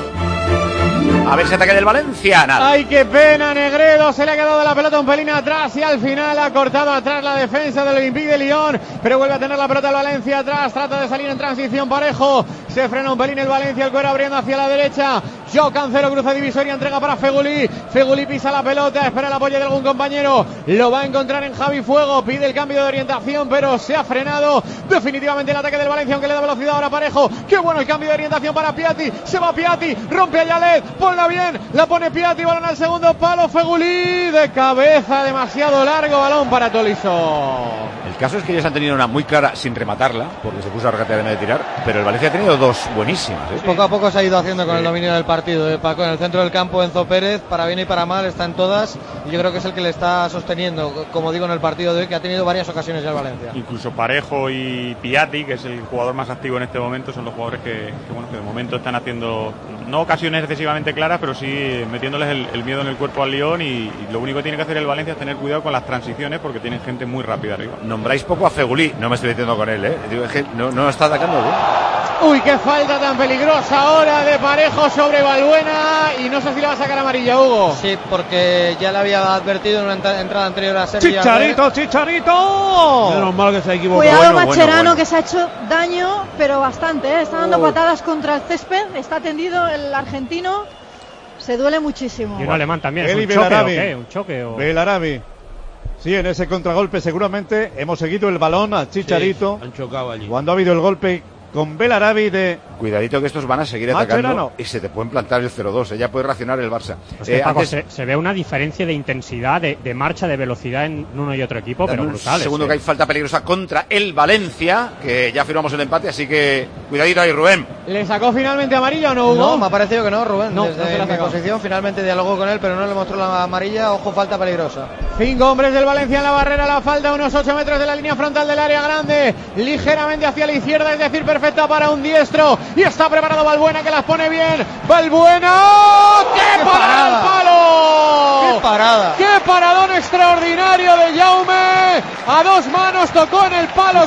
A ver si ataque del Valencia. Nada. Ay, qué pena, Negredo, se le ha quedado la pelota un pelín atrás y al final ha cortado atrás la defensa del Olympique de Lyon, pero vuelve a tener la pelota el Valencia atrás, trata de salir en transición Parejo, se frena un pelín el Valencia, el cuero abriendo hacia la derecha, Joao Cancelo cruza divisoria, entrega para Feguli. Feguli pisa la pelota, espera el apoyo de algún compañero. Lo va a encontrar en Javi Fuego. Pide el cambio de orientación, pero se ha frenado definitivamente el ataque del Valencia, aunque le da velocidad ahora Parejo. Qué bueno el cambio de orientación para Piatti. Se va Piatti, rompe a Yalet, ponla bien, la pone Piatti, balón al segundo palo. Feguli de cabeza, demasiado largo, balón para Tolisso. El caso es que ellos han tenido una muy clara sin rematarla, porque se puso a regatear de tirar, pero el Valencia ha tenido dos buenísimas. Poco a poco se ha ido haciendo con el dominio del partido. Paco, en el centro del campo, Enzo Pérez, para bien y para mal, está en todas, y yo creo que es el que le está sosteniendo, como digo, en el partido de hoy, que ha tenido varias ocasiones ya el Valencia. Incluso Parejo y Piatti, que es el jugador más activo en este momento, son los jugadores que de momento están haciendo, no ocasiones excesivamente claras, pero sí metiéndoles el miedo en el cuerpo al Lyon, y lo único que tiene que hacer el Valencia es tener cuidado con las transiciones, porque tienen gente muy rápida arriba. Nombráis poco a Feguli, no me estoy metiendo con él, Digo, es que no está atacando bien. Uy, qué falta tan peligrosa ahora de Parejo sobre Balbuena, y no sé si le va a sacar amarilla, Hugo. Sí, porque ya le había advertido en una entrada anterior a Sergio. ¡Chicharito! Menos mal que se ha equivocado. Cuidado, Mascherano, que se ha hecho daño, pero bastante, Está dando patadas contra el césped, está tendido el argentino, se duele muchísimo. Y un alemán también, ¿es un choque o...? Belarabi. Sí, en ese contragolpe seguramente hemos seguido el balón al Chicharito. Sí, han chocado allí. Cuando ha habido el golpe con Belarabi de... Cuidadito que estos van a seguir atacando y se te pueden plantar el 0-2, ya puede reaccionar el Barça. Paco, se ve una diferencia de intensidad, de marcha, de velocidad en uno y otro equipo, pero brutal. Segundo que hay falta peligrosa contra el Valencia, que ya firmamos el empate, así que cuidadito ahí, Rubén. ¿Le sacó finalmente amarilla o no, Hugo? No, me ha parecido que no, Rubén. No, desde mi posición finalmente dialogó con él, pero no le mostró la amarilla. Ojo, falta peligrosa. 5 hombres del Valencia en la barrera, la falta a unos 8 metros de la línea frontal del área grande, ligeramente hacia la izquierda, es decir, perfecta para un diestro, y está preparado Balbuena, que las pone bien. Balbuena, ¡qué parada al palo! ¡Qué parada! ¡Qué paradón extraordinario de Jaume! A dos manos tocó en el palo,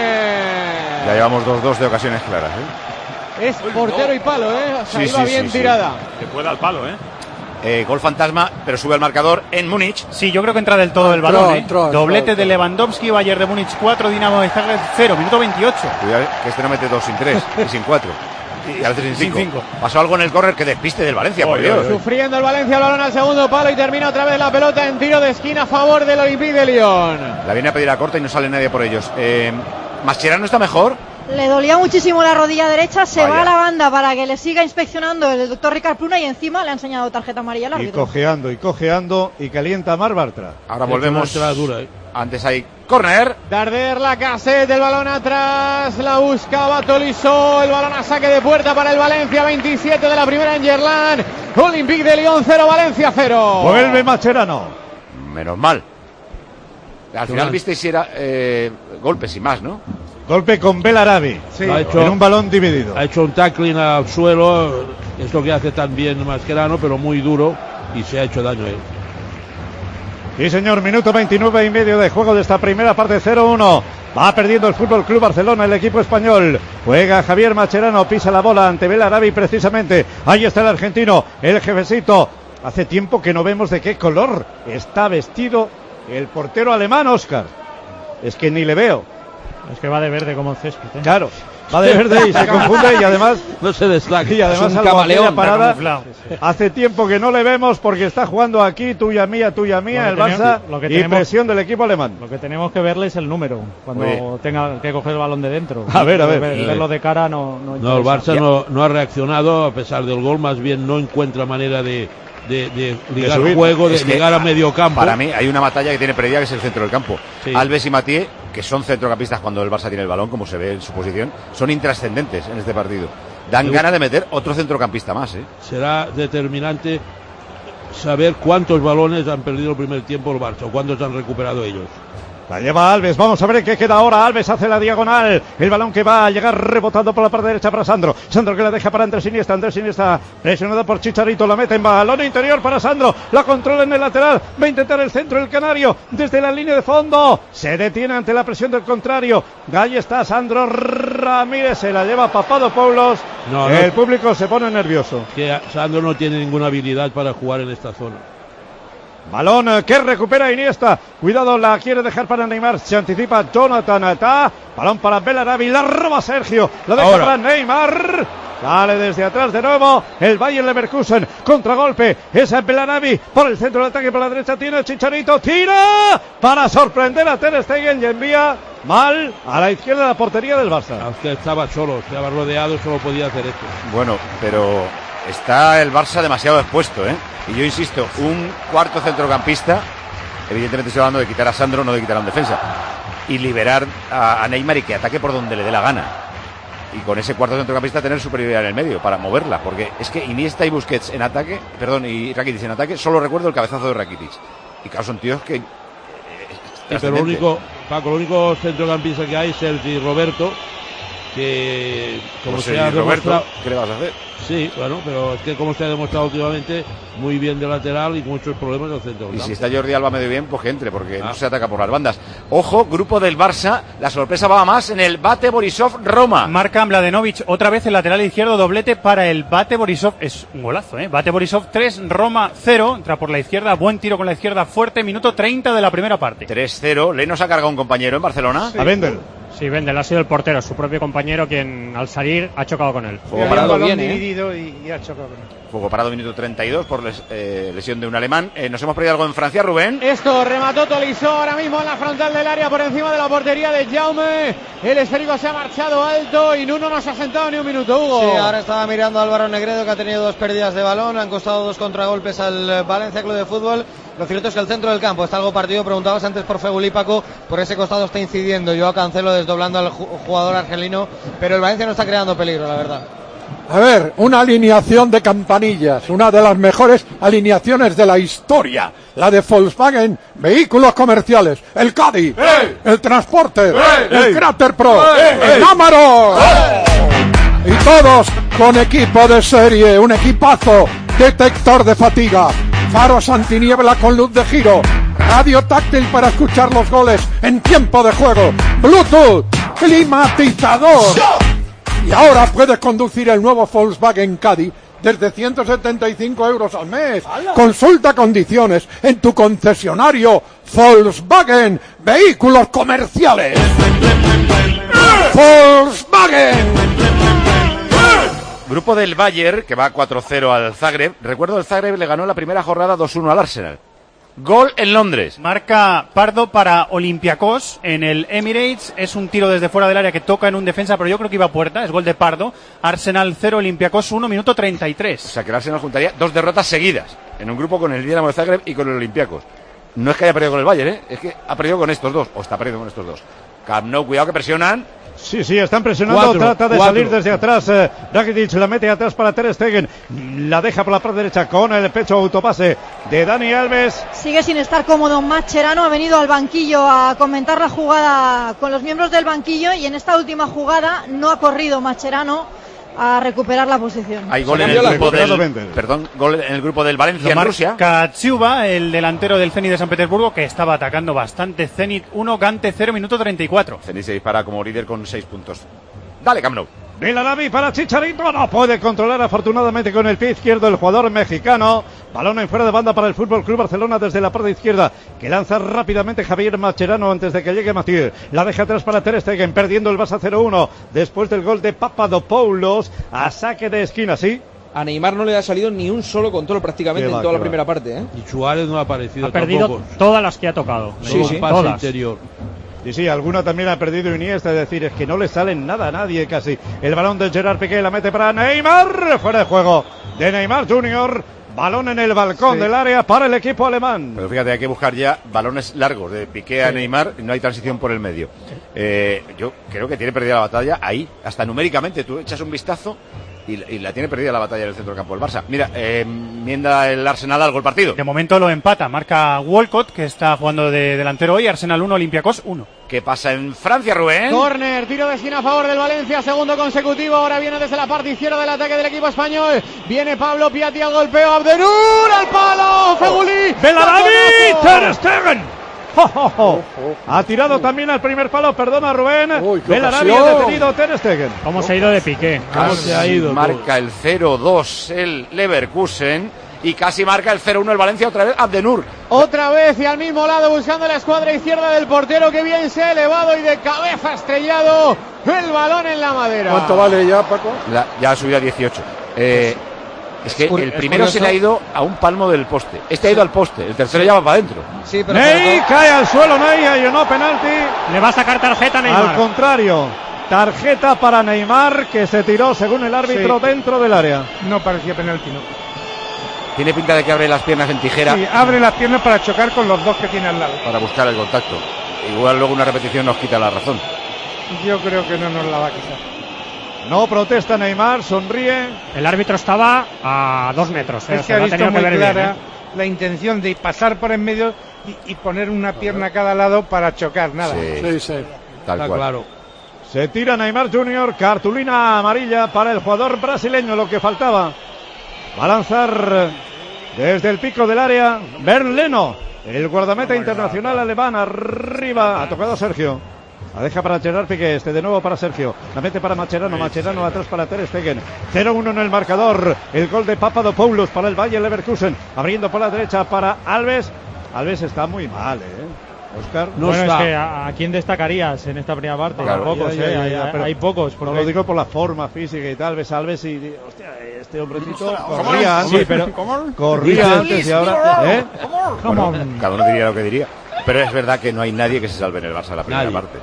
córner. Ya llevamos 2-2 de ocasiones claras, Es portero y palo, O sea, sí, iba bien tirada. Que pueda al palo, Gol fantasma, pero sube al marcador en Múnich. Sí, yo creo que entra del todo el balón. Doblete de Lewandowski, Bayern de Múnich 4, Dinamo de Zagreb 0, minuto 28. Cuidado que este no mete 2 sin 3 y sin 4. Y a veces sin 5. Pasó algo en el córner que despiste del Valencia, por Dios. Sufriendo el Valencia, el balón al segundo palo, y termina otra vez la pelota en tiro de esquina a favor del Olympique de Lyon. La viene a pedir a corta y no sale nadie por ellos. Mascherano está mejor. Le dolía muchísimo la rodilla derecha, se va a la banda para que le siga inspeccionando el doctor Ricard Pruna, y encima le ha enseñado tarjeta amarilla al árbitro. Y cojeando y calienta a Mar Bartra. Ahora volvemos. Antes hay córner. Darder, la cassette, el balón atrás, la buscaba Tolisso, el balón a saque de puerta para el Valencia, 27 de la primera en Gerland. Olympique de Lyon 0, Valencia 0. Vuelve Mascherano. Menos mal. Al final visteis si era golpes y más, ¿no? Golpe con Belarabi, en un balón dividido. Ha hecho un tackling al suelo, es lo que hace también Mascherano, pero muy duro, y se ha hecho daño a él. Sí, señor, minuto 29 y medio de juego de esta primera parte, 0-1. Va perdiendo el Fútbol Club Barcelona, el equipo español. Juega Javier Mascherano, pisa la bola ante Belarabi precisamente. Ahí está el argentino, el jefecito. Hace tiempo que no vemos de qué color está vestido el portero alemán, Óscar. Es que ni le veo. Es que va de verde como el césped. Claro, va de verde y se confunde, y además no se destaca. Y además es un camaleón parada. Hace tiempo que no le vemos porque está jugando aquí, tuya mía, el Barça, y presión del equipo alemán. Lo que tenemos que verle es el número cuando tenga que coger el balón de dentro. A ver. Verlo de cara no el Barça no ha reaccionado a pesar del gol, más bien no encuentra manera de ligar el juego, de llegar a medio campo. Para mí hay una batalla que tiene perdida, que es el centro del campo. Sí. Alves y Mathieu, que son centrocampistas cuando el Barça tiene el balón, como se ve en su posición, son intrascendentes en este partido. Dan ganas de meter otro centrocampista más. Será determinante saber cuántos balones han perdido el primer tiempo el Barça, o cuántos han recuperado ellos. La lleva Alves, vamos a ver qué queda ahora. Alves hace la diagonal, el balón que va a llegar rebotando por la parte derecha para Sandro que la deja para Andrés Iniesta, presionado por Chicharito, la mete en balón interior para Sandro, la controla en el lateral, va a intentar el centro el canario, desde la línea de fondo, se detiene ante la presión del contrario. Ahí está Sandro Ramírez, se la lleva Papadopoulos. El público se pone nervioso. Que Sandro no tiene ninguna habilidad para jugar en esta zona. Balón que recupera Iniesta. Cuidado, la quiere dejar para Neymar. Se anticipa Jonathan Atá. Balón para Belarabi. La roba Sergio. La deja para Neymar. Sale desde atrás de nuevo el Bayer Leverkusen. Contragolpe. Esa es Belarabi. Por el centro del ataque por la derecha tiene el Chicharito. Tira para sorprender a Ter Stegen y envía mal a la izquierda de la portería del Barça. Usted estaba solo, estaba rodeado, solo podía hacer esto. Bueno, pero está el Barça demasiado expuesto, ¿eh? Y yo insisto, un cuarto centrocampista, evidentemente estoy hablando de quitar a Sandro, no de quitar a un defensa, y liberar a Neymar y que ataque por donde le dé la gana. Y con ese cuarto centrocampista tener superioridad en el medio para moverla, porque es que Iniesta y Busquets en ataque, y Rakitic en ataque, solo recuerdo el cabezazo de Rakitic. Y claro, son tíos que... pero lo único centrocampista que hay es Sergi Roberto, que como se ha demostrado... ¿Qué le vas a hacer? Sí, bueno, pero es que como se ha demostrado últimamente, muy bien de lateral y muchos problemas del centro. Y si está Jordi Alba medio bien, pues que entre, porque no se ataca por las bandas. Ojo, grupo del Barça, la sorpresa va más en el Bate Borisov-Roma. Marca Mladenovic, otra vez el lateral izquierdo, doblete para el Bate Borisov. Es un golazo, ¿eh? Bate Borisov 3, Roma 0. Entra por la izquierda, buen tiro con la izquierda fuerte, minuto 30 de la primera parte. 3-0, Leno se ha cargado un compañero en Barcelona. Sí. A Vendel. Sí, Vendel ha sido el portero, su propio compañero, quien al salir ha chocado con él. Juego parado bien, dividido y ha chocado con él. Juego parado minuto 32 por lesión de un alemán. Nos hemos perdido algo en Francia, Rubén. Esto remató Tolisso ahora mismo en la frontal del área por encima de la portería de Jaume. El esférico se ha marchado alto y Nuno no se ha sentado ni un minuto, Hugo. Sí, ahora estaba mirando a Álvaro Negredo, que ha tenido 2 pérdidas de balón, han costado 2 contragolpes al Valencia Club de Fútbol. Lo cierto es que el centro del campo está algo partido. Preguntabas antes por Feguli, Paco, por ese costado está incidiendo Joao Cancelo desdoblando al jugador argelino, pero el Valencia no está creando peligro, la verdad. A ver, una alineación de campanillas, una de las mejores alineaciones de la historia, la de Volkswagen, vehículos comerciales, el Caddy, el Transporter, el Cráter Pro, el Amarok, y todos con equipo de serie, un equipazo, detector de fatiga, faros antiniebla con luz de giro, radio táctil para escuchar los goles en tiempo de juego, Bluetooth, climatizador. Y ahora puedes conducir el nuevo Volkswagen Caddy desde 175 euros al mes. ¡Hala! Consulta condiciones en tu concesionario Volkswagen Vehículos Comerciales. Volkswagen. Grupo del Bayern, que va 4-0 al Zagreb. Recuerdo, el Zagreb le ganó la primera jornada 2-1 al Arsenal. Gol en Londres. Marca Pardo para Olympiacos en el Emirates. Es un tiro desde fuera del área que toca en un defensa, pero yo creo que iba a puerta. Es gol de Pardo. Arsenal 0, Olympiacos 1, minuto 33. O sea que el Arsenal juntaría 2 derrotas seguidas en un grupo con el Dinamo de Zagreb y con el Olympiacos. No es que haya perdido con el Bayern, ¿eh? Es que ha perdido con estos dos, o está perdiendo con estos dos. Camp Nou, cuidado que presionan. Sí, están presionando, trata de salir desde atrás, Rakitic la mete atrás para Ter Stegen, la deja por la parte derecha con el pecho autopase de Dani Alves. Sigue sin estar cómodo Mascherano, ha venido al banquillo a comentar la jugada con los miembros del banquillo y en esta última jugada no ha corrido Mascherano a recuperar la posición. Hay gol en el grupo gol en el grupo del Valencia en Rusia. Katsiuba, el delantero del Zenit de San Petersburgo, que estaba atacando bastante. Zenit 1, Gante 0, minuto 34. Zenit se dispara como líder con 6 puntos. Dale, Camp Nou. Villarreal para Chicharito, no puede controlar afortunadamente con el pie izquierdo el jugador mexicano. Balón en fuera de banda para el Fútbol Club Barcelona desde la parte izquierda, que lanza rápidamente Javier Mascherano antes de que llegue Mathieu. La deja atrás para Ter Stegen, perdiendo el Barça 0-1 después del gol de Papadopoulos a saque de esquina, sí. A Neymar no le ha salido ni un solo control prácticamente en toda la primera parte, ¿eh? Y Suárez no ha aparecido. Ha perdido todas las que ha tocado. Sí, pase interior. Sí, alguna también ha perdido Iniesta, es decir, es que no le sale nada a nadie casi. El balón de Gerard Piqué la mete para Neymar, fuera de juego de Neymar Jr., balón en el balcón del área para el equipo alemán. Pero fíjate, hay que buscar ya balones largos de Piqué a Neymar, no hay transición por el medio. Yo creo que tiene perdida la batalla ahí, hasta numéricamente, tú echas un vistazo y la tiene perdida la batalla en el centro del campo del Barça. Mira, enmienda el Arsenal algo el partido. De momento lo empata, marca Walcott, que está jugando de delantero hoy, Arsenal 1, Olympiacos 1. ¿Qué pasa en Francia, Rubén? Córner, tiro de esquina a favor del Valencia, segundo consecutivo, ahora viene desde la parte izquierda del ataque del equipo español, viene Pablo Piatti al golpeo, Abdenur al palo, Feguli, Belarabi, Ter Stegen. Ha tirado también al primer palo, perdona Rubén. Belarabi ha detenido Ter Stegen. ¿Cómo se ha ido de Piqué? ¿Cómo se ha ido? Marca el 0-2 el Leverkusen. y casi marca el 0-1 el Valencia, otra vez Abdenur. Otra vez y al mismo lado buscando la escuadra izquierda del portero, que bien se ha elevado y de cabeza estrellado el balón en la madera. ¿Cuánto vale ya, Paco? Ya ha subido a 18. Es que el primero se le ha ido a un palmo del poste. Este ha ido al poste, el tercero ya va para adentro. Sí, pero Ney cae al suelo, Ney, hay no penalti. Le va a sacar tarjeta a Neymar. Al contrario, tarjeta para Neymar, que se tiró según el árbitro dentro del área. No parecía penalti, ¿no? Tiene pinta de que abre las piernas en tijera. Sí, abre las piernas para chocar con los dos que tiene al lado. Para buscar el contacto. Igual luego una repetición nos quita la razón. Yo creo que no nos la va a quitar. No protesta Neymar, sonríe. El árbitro estaba a 2 metros. Es que ha visto muy clara la intención de pasar por en medio y poner una pierna a cada lado para chocar, nada. Sí. Tal cual. Claro. Se tira Neymar Jr., cartulina amarilla para el jugador brasileño, lo que faltaba. Va a lanzar desde el pico del área Bernd Leno, el guardameta internacional alemán, arriba. Ha tocado a Sergio. La deja para Gerard Piqué, de nuevo para Sergio. La mete para Mascherano atrás para Ter Stegen. 0-1 en el marcador. El gol de Papadopoulos para el Bayer Leverkusen. Abriendo por la derecha para Alves. Alves está muy mal, Óscar. No bueno, está. Es que ¿a quién destacarías en esta primera parte? Claro, pocos, hay pocos. Porque... Lo digo por la forma física y tal. Ves a Alves y hostia, este hombrecito corría antes. Sí, pero corría antes y ahora. Cada uno diría lo que diría. Pero es verdad que no hay nadie que se salve en el Barça la primera parte.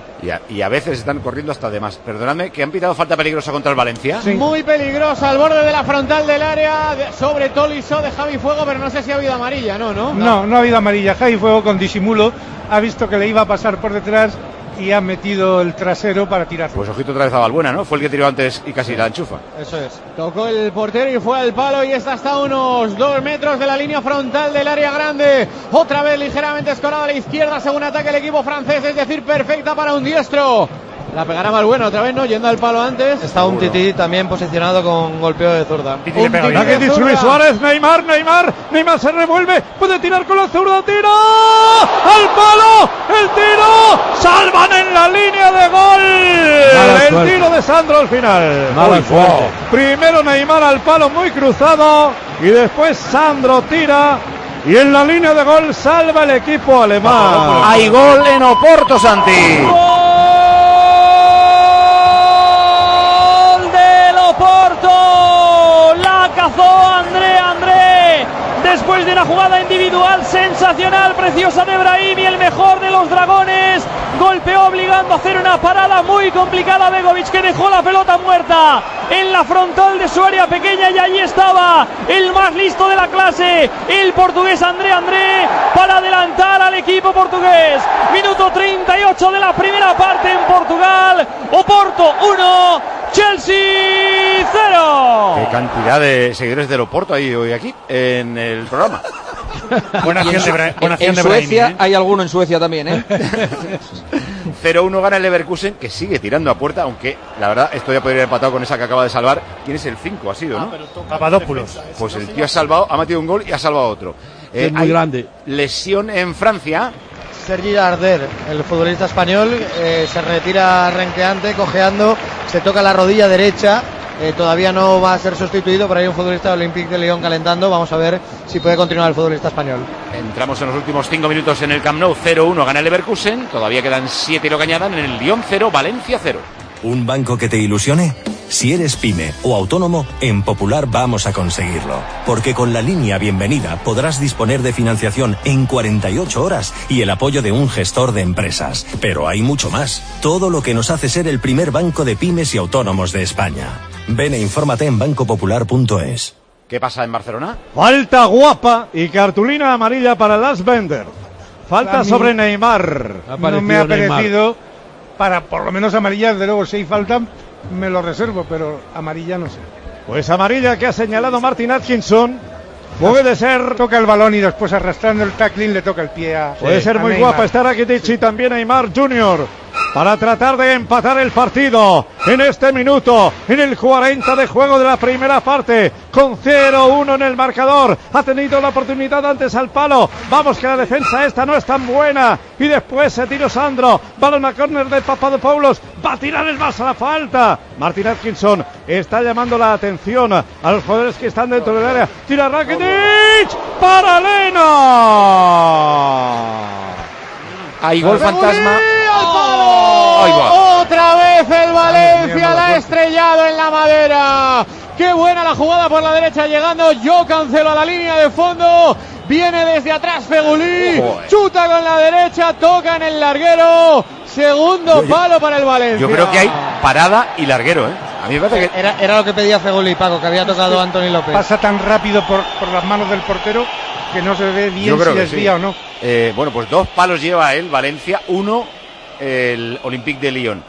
Y a veces están corriendo hasta de más. Perdonadme, que han pitado falta peligrosa contra el Valencia. Sí. Muy peligrosa al borde de la frontal del área sobre Tolisso de Javi Fuego, pero no sé si ha habido amarilla, No ha habido amarilla. Javi Fuego con disimulo ha visto que le iba a pasar por detrás y ha metido el trasero para tirar. Pues ojito otra vez a Valbuena, ¿no? Fue el que tiró antes y casi la enchufa. Eso es. Tocó el portero y fue al palo y está hasta unos 2 metros de la línea frontal del área grande. Otra vez ligeramente escorada a la izquierda según ataque el equipo francés, es decir, perfecta para un diestro. La pegará Valbuena otra vez, ¿no? Yendo al palo antes. Está un Tití también posicionado con golpeo de zurda. Luis Suárez, Neymar se revuelve, puede tirar con la zurda, tira al palo, el tiro, salvan en la línea de gol. El tiro de Sandro al final. Primero Neymar al palo muy cruzado y después Sandro tira. Y en la línea de gol salva el equipo alemán. Hay gol en Oporto, Santi. Porto, la cazó André, después de una jugada individual sensacional, preciosa de Brahim, y el mejor de los dragones golpeó obligando a hacer una parada muy complicada a Begovic, que dejó la pelota muerta en la frontal de su área pequeña, y allí estaba el más listo de la clase, el portugués André, para adelantar al equipo portugués. Minuto 38 de la primera parte en Portugal. Oporto 1, Chelsea 0. Qué cantidad de seguidores del Oporto hay hoy aquí en el programa. Buena acción de Suecia, hay alguno en Suecia también, 0-1 gana el Leverkusen, que sigue tirando a puerta, aunque la verdad esto ya podría haber empatado con esa que acaba de salvar. ¿Quién es el 5? Ha sido, ¿no? Papadopoulos. Pues el tío ha metido un gol y ha salvado otro. Es muy grande. Lesión en Francia. Sergi Darder, el futbolista español, se retira renqueante, cojeando, se toca la rodilla derecha. Todavía no va a ser sustituido, pero hay un futbolista del Olympique de Lyon calentando. Vamos a ver si puede continuar el futbolista español. Entramos en los últimos 5 minutos en el Camp Nou. 0-1 gana el Leverkusen. Todavía quedan 7 y lo que añadan en el Lyon 0, Valencia 0. ¿Un banco que te ilusione? Si eres pyme o autónomo, en Popular vamos a conseguirlo. Porque con la línea Bienvenida podrás disponer de financiación en 48 horas y el apoyo de un gestor de empresas. Pero hay mucho más. Todo lo que nos hace ser el primer banco de pymes y autónomos de España. Ven e infórmate en bancopopular.es. ¿Qué pasa en Barcelona? Falta guapa y cartulina amarilla para Lars Bender. Falta sobre Neymar. No me ha parecido, para por lo menos amarilla, desde luego, si hay falta, me lo reservo, pero amarilla no sé. Pues amarilla que ha señalado Martin Atkinson. Puede ser. Toca el balón y después arrastrando el tackling le toca el pie a. Puede ser muy Neymar. guapa. Está Rakitic y también Neymar Jr. para tratar de empatar el partido en este minuto, en el 40 de juego de la primera parte, con 0-1 en el marcador. Ha tenido la oportunidad antes al palo. Vamos, que la defensa esta no es tan buena. Y después se tiró Sandro. Balón a córner de Papadopoulos. Va a tirar el Barça, la falta. Martin Atkinson está llamando la atención a los jugadores que están dentro del área. Tira Rakitic para Leno. Hay gol fantasma. Otra vez el Valencia la ha estrellado en la madera. Qué buena la jugada por la derecha, llegando Yo Cancelo a la línea de fondo. Viene desde atrás Fegulí, chuta con la derecha, toca en el larguero. Segundo palo para el Valencia. Yo creo que hay parada y larguero, ¿eh? A mí me parece que era lo que pedía Fegulí, Paco, que había tocado Anthony López. Pasa tan rápido por las manos del portero que no se ve bien si desvía o no. Bueno, pues 2 palos lleva el Valencia, 1 el Olympique de Lyon.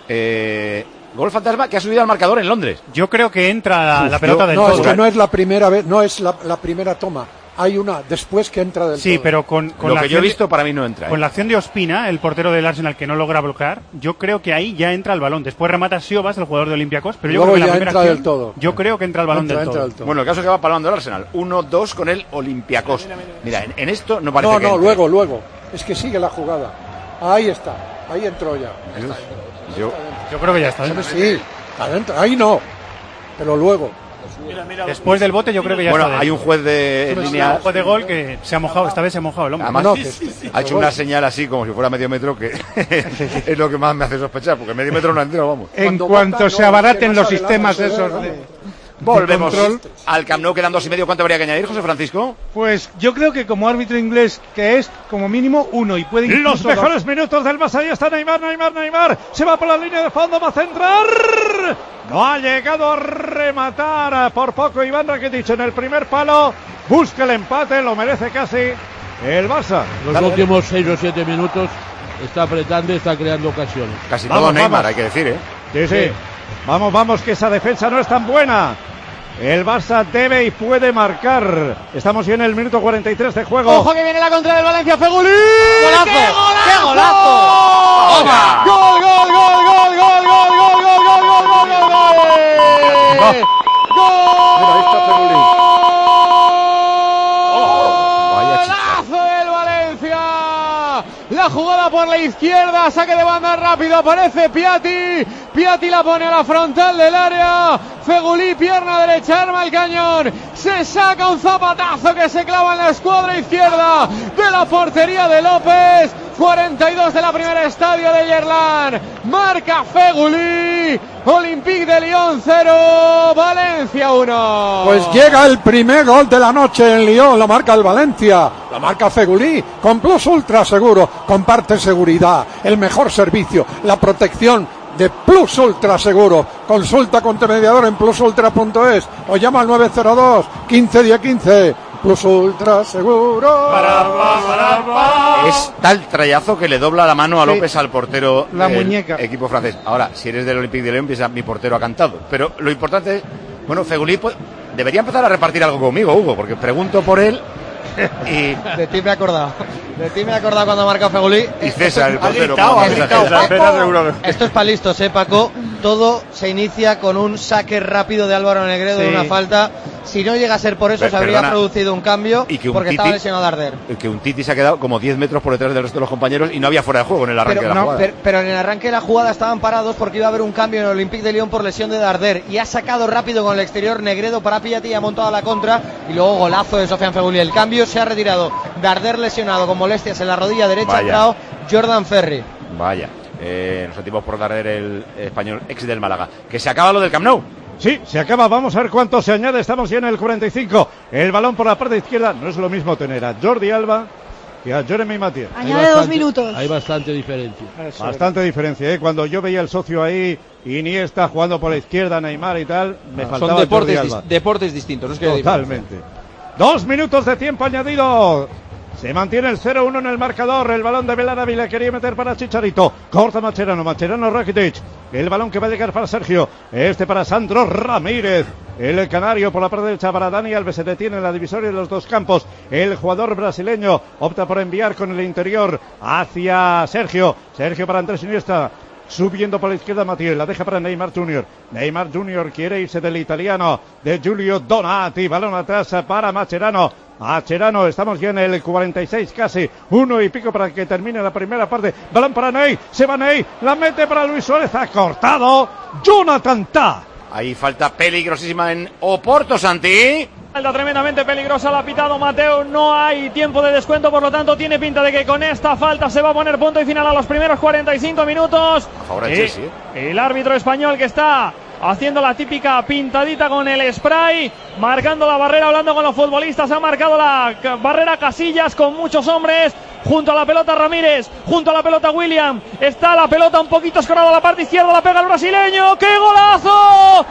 Gol fantasma que ha subido al marcador en Londres. Yo creo que entra la pelota del todo. No, es que no es la primera vez, no es la primera toma. Hay una después que entra del todo. Sí, pero con lo que yo he visto para mí no entra. Con la acción de Ospina, el portero del Arsenal que no logra bloquear, yo creo que ahí ya entra el balón. Después remata Siobas, el jugador de Olympiacos, pero yo creo que la primera acción, del todo. Yo creo que entra el balón del todo. Bueno, el caso es que va palmando el Arsenal. 1-2 con el Olympiacos. Mira, en esto no parece que... No, luego. Es que sigue la jugada. Ahí está. Ahí entró ya. Yo creo que ya está dentro. Sí, adentro. Ahí no. Pero luego. Después del bote yo creo que ya está. Bueno, hay un juez de línea. Un juez de gol que se ha mojado, esta vez se ha mojado el hombre. Además, ha hecho una señal así como si fuera medio metro, que es lo que más me hace sospechar, porque medio metro no entero, vamos. En cuanto se abaraten los sistemas esos Volvemos al Camp Nou, quedan 2,5. ¿Cuánto habría que añadir, José Francisco? Pues yo creo que como árbitro inglés, que es como mínimo 1 y puede incluso... Los mejores minutos del Barça, ahí está Neymar. Se va por la línea de fondo, va a centrar. No ha llegado a rematar por poco Iván Rakitic en el primer palo. Busca el empate, lo merece casi el Barça. Los últimos 6 o 7 minutos está apretando y está creando ocasiones. Casi todo Neymar, hay que decir, ¿eh? Sí. Vamos, que esa defensa no es tan buena. El Barça debe y puede marcar. Estamos ya en el minuto 43 de juego. Ojo que viene la contra del Valencia, Fegulí. ¡Golazo! ¡Qué golazo! ¡Gol! Mira, ahí está Fegulí. ¡Golazo del Valencia! La jugada por la izquierda, saque de banda rápido, aparece Piatti la pone a la frontal del área. Fegulí, pierna derecha, arma el cañón, se saca un zapatazo que se clava en la escuadra izquierda de la portería de López. 42 de la primera estadio de Yerlan. Marca Fegulí. Olympique de Lyon 0, Valencia 1. Pues llega el primer gol de la noche en Lyon, lo marca el Valencia, lo marca Fegulí, con Plus Ultra Seguro, comparte seguridad, el mejor servicio, la protección de Plus Ultra Seguro. Consulta con tu mediador en plusultra.es o llama al 902 15 10 15. Plus Ultra Seguro. Es tal trayazo que le dobla la mano a López, al portero la del muñeca. Equipo francés. Ahora, si eres del Olympique de Lyon, piensa, mi portero ha cantado. Pero lo importante es, bueno, Fegulí debería empezar a repartir algo conmigo, Hugo, porque pregunto por él y... De ti me he acordado cuando ha marcado Fegulí. Y César, el portero. Esto es para listos, Paco. Todo se inicia con un saque rápido de Álvaro Negredo de una falta. Si no llega a ser por eso, se habría producido un cambio, porque estaba lesionado Darder. Que un Titi se ha quedado como 10 metros por detrás del resto de los compañeros y no había fuera de juego en el arranque de la jugada. Pero en el arranque de la jugada estaban parados porque iba a haber un cambio en el Olympique de Lyon por lesión de Darder. Y ha sacado rápido con el exterior Negredo para Piatti y ha montado a la contra. Y luego golazo de Sofiane Fegulí. El cambio se ha retirado. Darder lesionado con molestias en la rodilla derecha. Ha entrado Jordan Ferri. Vaya. Nos sentimos por Darder, el español ex del Málaga. Que se acaba lo del Camp Nou. Sí, se acaba, vamos a ver cuánto se añade, estamos ya en el 45, el balón por la parte izquierda, no es lo mismo tener a Jordi Alba que a Jeremy Mathieu. Añade 2 minutos. Hay bastante diferencia. Bastante diferencia, cuando yo veía el socio ahí, Iniesta jugando por la izquierda, Neymar y tal, me faltaba Jordi Alba. Deportes distintos, no es que totalmente. 2 minutos de tiempo añadido. Se mantiene el 0-1 en el marcador. El balón de Belarabí le quería meter para Chicharito. Corta Mascherano, Rakitic. El balón que va a llegar para Sergio. Este para Sandro Ramírez. El canario por la parte derecha para Dani Alves. Se detiene en la divisoria de los dos campos. El jugador brasileño opta por enviar con el interior hacia Sergio. Sergio para Andrés Iniesta. Subiendo por la izquierda Matías, la deja para Neymar Jr. Neymar Jr. quiere irse del italiano, de Giulio Donati. Balón atrás para Mascherano. Mascherano, estamos ya en el 46 casi. 1 y pico para que termine la primera parte. Balón para Ney, se va Ney, la mete para Luis Suárez. Ha cortado Jonathan Tah. Ahí falta peligrosísima en Oporto, Santi. Falta tremendamente peligrosa, la ha pitado Mateo, no hay tiempo de descuento, por lo tanto tiene pinta de que con esta falta se va a poner punto y final a los primeros 45 minutos. A favor de Chelsea, El árbitro español que está haciendo la típica pintadita con el spray, marcando la barrera, hablando con los futbolistas, ha marcado la barrera Casillas con muchos hombres. Junto a la pelota Ramírez, junto a la pelota William, está la pelota un poquito escorada a la parte izquierda, la pega el brasileño, ¡qué golazo!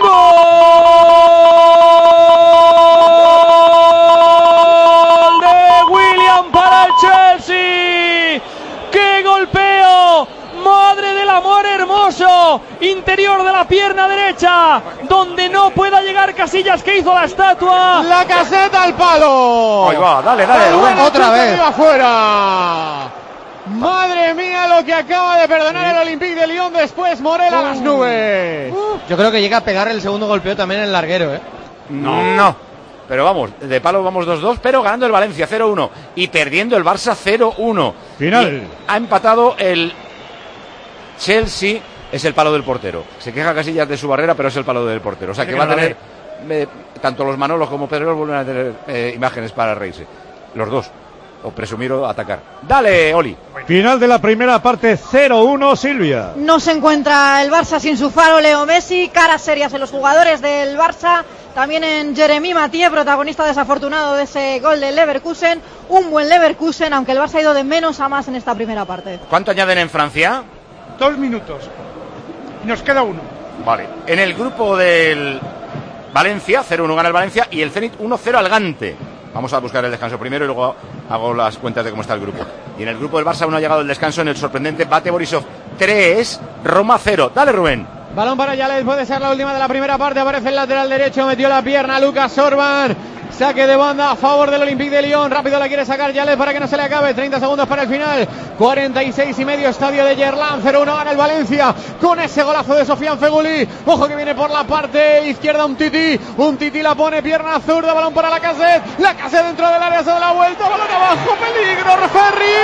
¡Gol de William para el Chelsea! ¡Qué golpeo! ¡Madre del amor hermoso! Interior de la pierna derecha, donde no pueda llegar Casillas, que hizo la estatua. La caseta al palo. Ahí va, dale. Otra vez. Afuera. Madre mía, lo que acaba de perdonar el Olympique de Lyon después Morel a las nubes. Yo creo que llega a pegar el segundo golpeo también en el larguero, ¿eh? No. Pero vamos, de palo vamos 2-2, pero ganando el Valencia 0-1 y perdiendo el Barça 0-1. Final. Y ha empatado el Chelsea, es el palo del portero. Se queja Casillas de su barrera, pero es el palo del portero. O sea que va a tener, tanto los Manolos como Pedro vuelven a tener imágenes para reírse. Los dos. O presumir o atacar. Dale, Oli. Final de la primera parte, 0-1, Silvia. No se encuentra el Barça sin su faro Leo Messi, caras serias en los jugadores del Barça, también en Jeremy Mathieu, protagonista desafortunado de ese gol del Leverkusen. Un buen Leverkusen, aunque el Barça ha ido de menos a más en esta primera parte. ¿Cuánto añaden en Francia? 2 minutos. Y nos queda 1. Vale. En el grupo del Valencia, 0-1 gana el Valencia y el Zenit 1-0 al Gante. Vamos a buscar el descanso primero y luego hago las cuentas de cómo está el grupo. Y en el grupo del Barça aún no ha llegado el descanso en el sorprendente Bate Borisov 3, Roma 0. Dale, Rubén. Balón para Yales, puede ser la última de la primera parte. Aparece el lateral derecho, metió la pierna Lucas Orban. Saque de banda a favor del Olympique de Lyon. Rápido la quiere sacar Yales para que no se le acabe. 30 segundos para el final. 46 y medio, estadio de Gerland. 0-1 gana el Valencia con ese golazo de Sofiane Feghouli. Ojo que viene por la parte izquierda un Titi la pone, pierna zurda, balón para la Lacazette dentro del área, se da la vuelta, balón abajo, peligro, Ferri.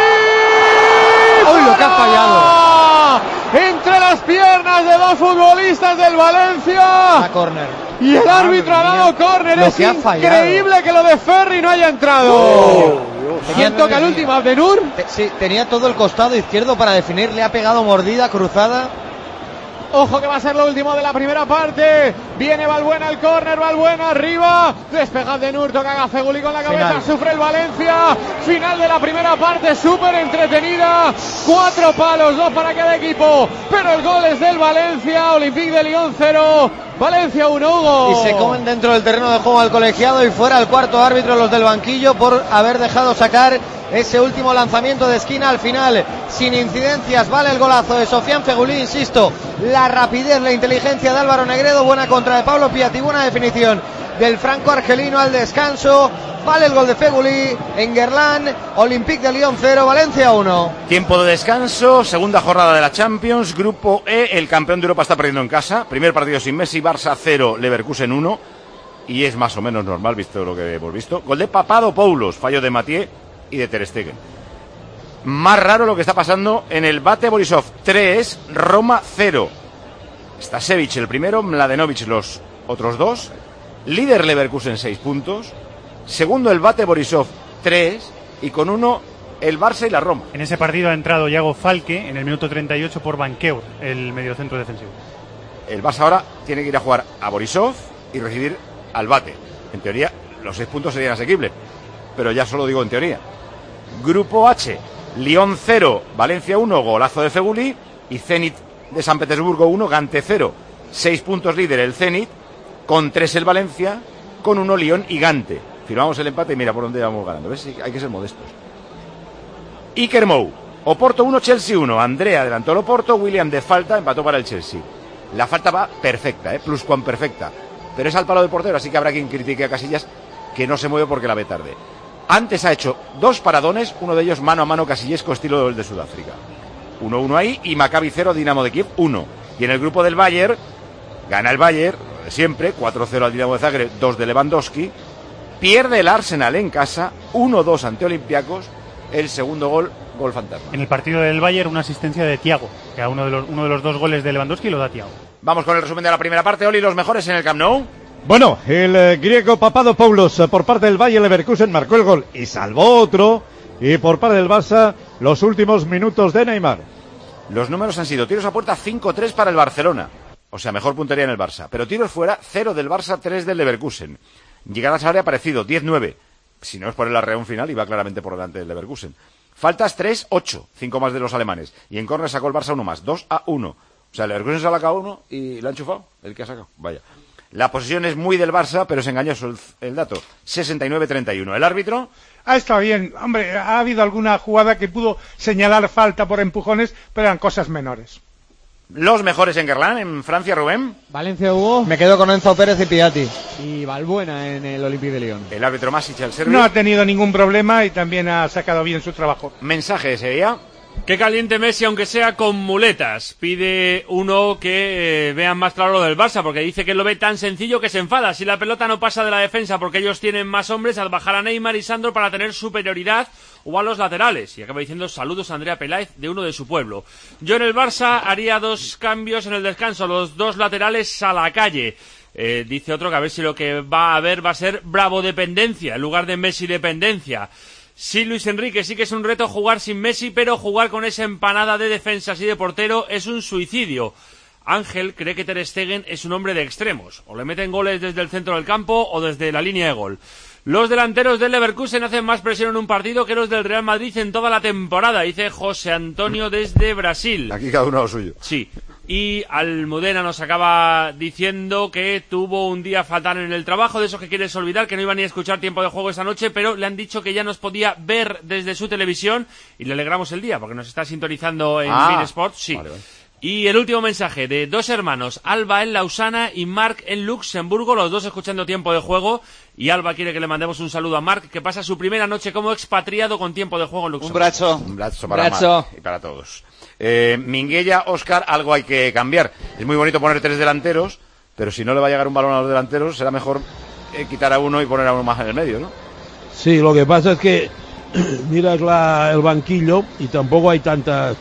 ¡Uy, lo que ha fallado! Entre las piernas de dos futbolistas del Valencia. A córner. Y el árbitro ha dado córner. Es increíble que lo de Ferri no haya entrado. ¿Quién toca el último? ¿Abdenur? Sí, tenía todo el costado izquierdo para definir. Le ha pegado mordida, cruzada. Ojo que va a ser lo último de la primera parte. Viene Valbuena, el córner, Valbuena arriba. Despeja Abdenur, toca a Feghouli con la cabeza. Final. Sufre el Valencia. Final de la primera parte, súper entretenida. 4 palos, 2 para cada equipo. Pero el gol es del Valencia. Olympique de Lyon 0. Valencia 1, Hugo. Y se comen dentro del terreno de juego al colegiado y fuera el cuarto árbitro, los del banquillo, por haber dejado sacar ese último lanzamiento de esquina al final. Sin incidencias, vale el golazo de Sofiane Feghouli, insisto. La rapidez, la inteligencia de Álvaro Negredo, buena contra de Pablo Piatti, buena definición del franco-argelino al descanso. Vale el gol de Feghouli en Gerland. Olympique de Lyon 0, Valencia 1. Tiempo de descanso, segunda jornada de la Champions, grupo E, el campeón de Europa está perdiendo en casa, primer partido sin Messi, Barça 0, Leverkusen 1, y es más o menos normal visto lo que hemos visto. Gol de Papadopoulos, fallo de Mathieu y de Ter Stegen. Más raro lo que está pasando en el Bate Borisov 3, Roma 0. Stasevich el primero, Mladenovic los otros 2, líder Leverkusen 6 puntos, segundo el Bate Borisov 3 y con 1 el Barça y la Roma. En ese partido ha entrado Iago Falque en el minuto 38 por Banqueur, el mediocentro defensivo. El Barça ahora tiene que ir a jugar a Borisov y recibir al Bate. En teoría los 6 puntos serían asequibles, pero ya solo digo en teoría. Grupo H, Lyon 0, Valencia 1, golazo de Feghouli, y Zenit de San Petersburgo 1, Gante 0. 6 puntos líder el Zenit, con 3 el Valencia, con 1 Lyon y Gante. Firmamos el empate y mira por dónde vamos ganando. ¿Ves? Hay que ser modestos. Iker Mou, Oporto 1, Chelsea 1. Andrea adelantó el Oporto, William de falta empató para el Chelsea. La falta va perfecta, pluscuamperfecta. Pero es al palo del portero, así que habrá quien critique a Casillas, que no se mueve porque la ve tarde. Antes ha hecho 2 paradones, uno de ellos mano a mano casillesco estilo del de Sudáfrica. 1-1 ahí, y Maccabi 0, Dinamo de Kiev 1. Y en el grupo del Bayern, gana el Bayern, siempre, 4-0 al Dinamo de Zagreb, 2 de Lewandowski. Pierde el Arsenal en casa, 1-2 ante Olympiacos. El segundo gol fantasma. En el partido del Bayern, una asistencia de Thiago, que a uno de los 2 goles de Lewandowski lo da Thiago. Vamos con el resumen de la primera parte. Oli, los mejores en el Camp Nou. Bueno, el griego Papadopoulos por parte del Bayer Leverkusen marcó el gol y salvó otro. Y por parte del Barça, los últimos minutos de Neymar. Los números han sido tiros a puerta 5-3 para el Barcelona. O sea, mejor puntería en el Barça. Pero tiros fuera 0 del Barça, 3 del Leverkusen. Llegadas al área parecido, 10-9. Si no es por el arreón final, iba claramente por delante del Leverkusen. Faltas 3-8, 5 más de los alemanes. Y en córner sacó el Barça uno más, 2-1. O sea, el Leverkusen se ha sacado uno y lo ha enchufado, el que ha sacado. Vaya. La posesión es muy del Barça, pero es engañoso el dato. 69-31. ¿El árbitro? Está bien. Hombre, ha habido alguna jugada que pudo señalar falta por empujones, pero eran cosas menores. Los mejores en Guerlain, en Francia, Rubén. Valencia Hugo. Me quedo con Enzo Pérez y Piatti. Y Valbuena en el Olympique de Lyon. El árbitro Masic, el serbio. No ha tenido ningún problema y también ha sacado bien su trabajo. Mensaje ese día. Qué caliente Messi, aunque sea con muletas. Pide uno que vean más claro lo del Barça, porque dice que lo ve tan sencillo que se enfada. Si la pelota no pasa de la defensa porque ellos tienen más hombres, al bajar a Neymar y Sandro para tener superioridad, o a los laterales. Y acaba diciendo saludos a Andrea Peláez, de uno de su pueblo. Yo en el Barça haría 2 cambios en el descanso, los 2 laterales a la calle. Dice otro que a ver si lo que va a haber va a ser Bravo dependencia, en lugar de Messi dependencia. Sí, Luis Enrique, sí que es un reto jugar sin Messi, pero jugar con esa empanada de defensas y de portero es un suicidio. Ángel cree que Ter Stegen es un hombre de extremos. O le meten goles desde el centro del campo o desde la línea de gol. Los delanteros del Leverkusen hacen más presión en un partido que los del Real Madrid en toda la temporada, dice José Antonio desde Brasil. Aquí cada uno a lo suyo. Sí. Y Almudena nos acaba diciendo que tuvo un día fatal en el trabajo, de esos que quieres olvidar, que no iba ni a escuchar Tiempo de Juego esta noche, pero le han dicho que ya nos podía ver desde su televisión y le alegramos el día, porque nos está sintonizando en Bein Sport. Sí. Vale. Y el último mensaje de 2 hermanos, Alba en Lausana y Marc en Luxemburgo, los 2 escuchando Tiempo de Juego. Y Alba quiere que le mandemos un saludo a Marc, que pasa su primera noche como expatriado con Tiempo de Juego en Luxemburgo. Un brazo para Marc y para todos. Minguella, Óscar, algo hay que cambiar. Es muy bonito poner 3 delanteros, pero si no le va a llegar un balón a los delanteros, será mejor quitar a uno y poner a uno más en el medio, ¿no? Sí, lo que pasa es que miras el banquillo y tampoco hay tantas,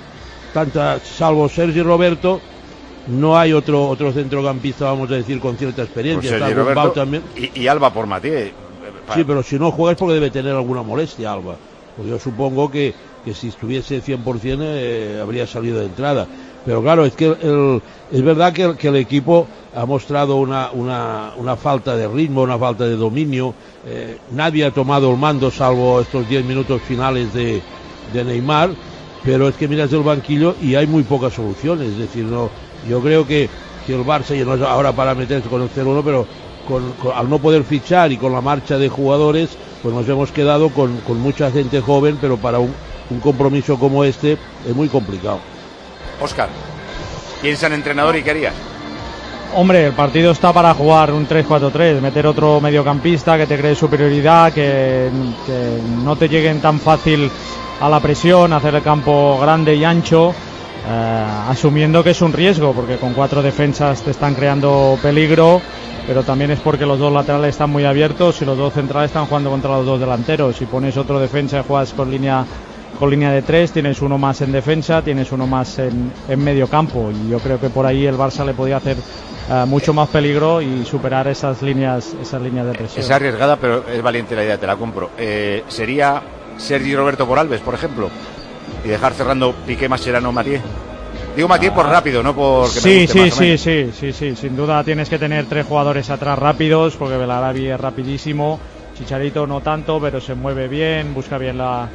salvo Sergi Roberto, no hay otro centrocampista, vamos a decir, con cierta experiencia. Pues Está Roberto también. Y Alba por Matías. Sí, pero si no juega es porque debe tener alguna molestia, Alba. Pues yo supongo que si estuviese 100% habría salido de entrada. Pero claro, es que es verdad que el equipo ha mostrado una falta de ritmo, una falta de dominio. Nadie ha tomado el mando salvo estos 10 minutos finales de Neymar. Pero es que miras el banquillo y hay muy pocas soluciones. Es decir, no, yo creo que el Barça, y no es ahora para meterse con el 0-1, pero al no poder fichar y con la marcha de jugadores, pues nos hemos quedado con mucha gente joven, pero para un compromiso como este es muy complicado. Óscar, piensa en entrenador y qué harías. Hombre, el partido está para jugar un 3-4-3, meter otro mediocampista que te cree superioridad, que no te lleguen tan fácil a la presión, hacer el campo grande y ancho, asumiendo que es un riesgo, porque con 4 defensas te están creando peligro, pero también es porque los 2 laterales están muy abiertos y los 2 centrales están jugando contra los 2 delanteros. Si pones otro defensa y juegas con línea de 3, tienes uno más en defensa, tienes uno más en medio campo, y yo creo que por ahí el Barça le podía hacer mucho más peligro y superar esas líneas de presión. Es arriesgada, pero es valiente la idea, te la compro. Sería Sergi Roberto por Alves, por ejemplo, y dejar cerrando Piqué, Mascherano, Matías. Digo Matías por rápido, no porque me guste sí, sin duda tienes que tener 3 jugadores atrás rápidos, porque Belarabi es rapidísimo, Chicharito no tanto, pero se mueve bien, busca bien la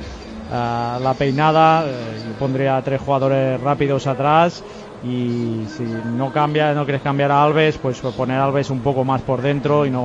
peinada. Yo pondría 3 jugadores rápidos atrás, y si no quieres cambiar a Alves, pues poner a Alves un poco más por dentro y no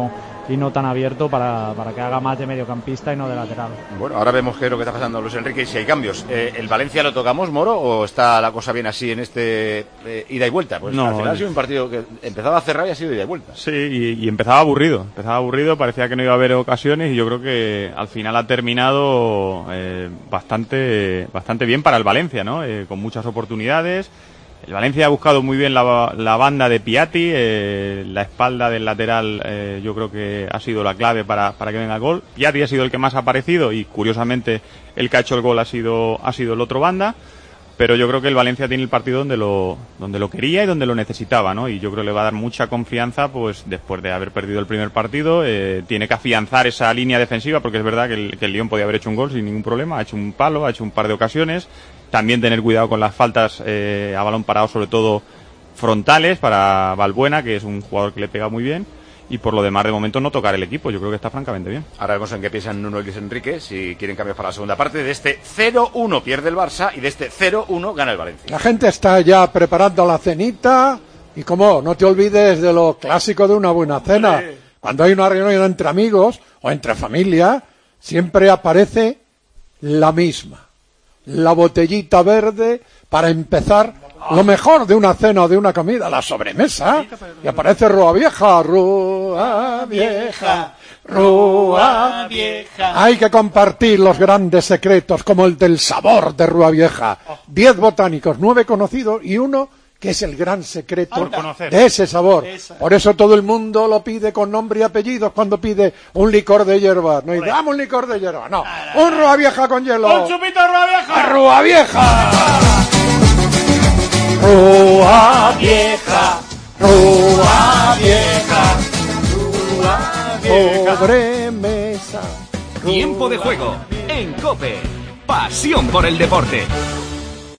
y no tan abierto para que haga más de mediocampista y no de lateral. Bueno, ahora vemos qué es lo que está pasando Luis Enrique y si hay cambios. ¿El Valencia lo tocamos, Moro, o está la cosa bien así en este ida y vuelta? Pues no, al final ha sido un partido que empezaba cerrado y ha sido ida y vuelta. Sí, y empezaba aburrido, parecía que no iba a haber ocasiones y yo creo que al final ha terminado bastante bien para el Valencia, ¿no? Con muchas oportunidades. El Valencia ha buscado muy bien la banda de Piatti, la espalda del lateral yo creo que ha sido la clave para que venga el gol. Piatti ha sido el que más ha aparecido y curiosamente el que ha hecho el gol ha sido el otro banda, pero yo creo que el Valencia tiene el partido donde lo quería y donde lo necesitaba, ¿no? Y yo creo que le va a dar mucha confianza pues después de haber perdido el primer partido, tiene que afianzar esa línea defensiva porque es verdad que el Lyon podía haber hecho un gol sin ningún problema, ha hecho un palo, ha hecho un par de ocasiones. También tener cuidado con las faltas a balón parado, sobre todo frontales, para Valbuena, que es un jugador que le pega muy bien. Y por lo demás, de momento, no tocar el equipo. Yo creo que está francamente bien. Ahora vemos en qué piensan Nuno y Luis Enrique, si quieren cambiar para la segunda parte. De este 0-1 pierde el Barça y de este 0-1 gana el Valencia. La gente está ya preparando la cenita. Y como no te olvides de lo clásico de una buena cena. Sí. Cuando hay una reunión entre amigos o entre familia, siempre aparece la misma. La botellita verde para empezar lo mejor de una cena o de una comida, la sobremesa. Y aparece Rúa Vieja, Rúa Vieja, Rúa Vieja. Hay que compartir los grandes secretos como el del sabor de Rúa Vieja. 10 botánicos, 9 conocidos y uno que es el gran secreto de ese sabor. Por eso todo el mundo lo pide con nombre y apellidos cuando pide un licor de hierba. No dice, dame un licor de hierba, no. Un Rúa Vieja con hielo. ¡Un chupito Rúa Vieja! ¡Rúa Vieja! Rúa Vieja, Rúa Vieja, Rúa Vieja. Sobremesa. Tiempo de juego en COPE. Pasión por el deporte.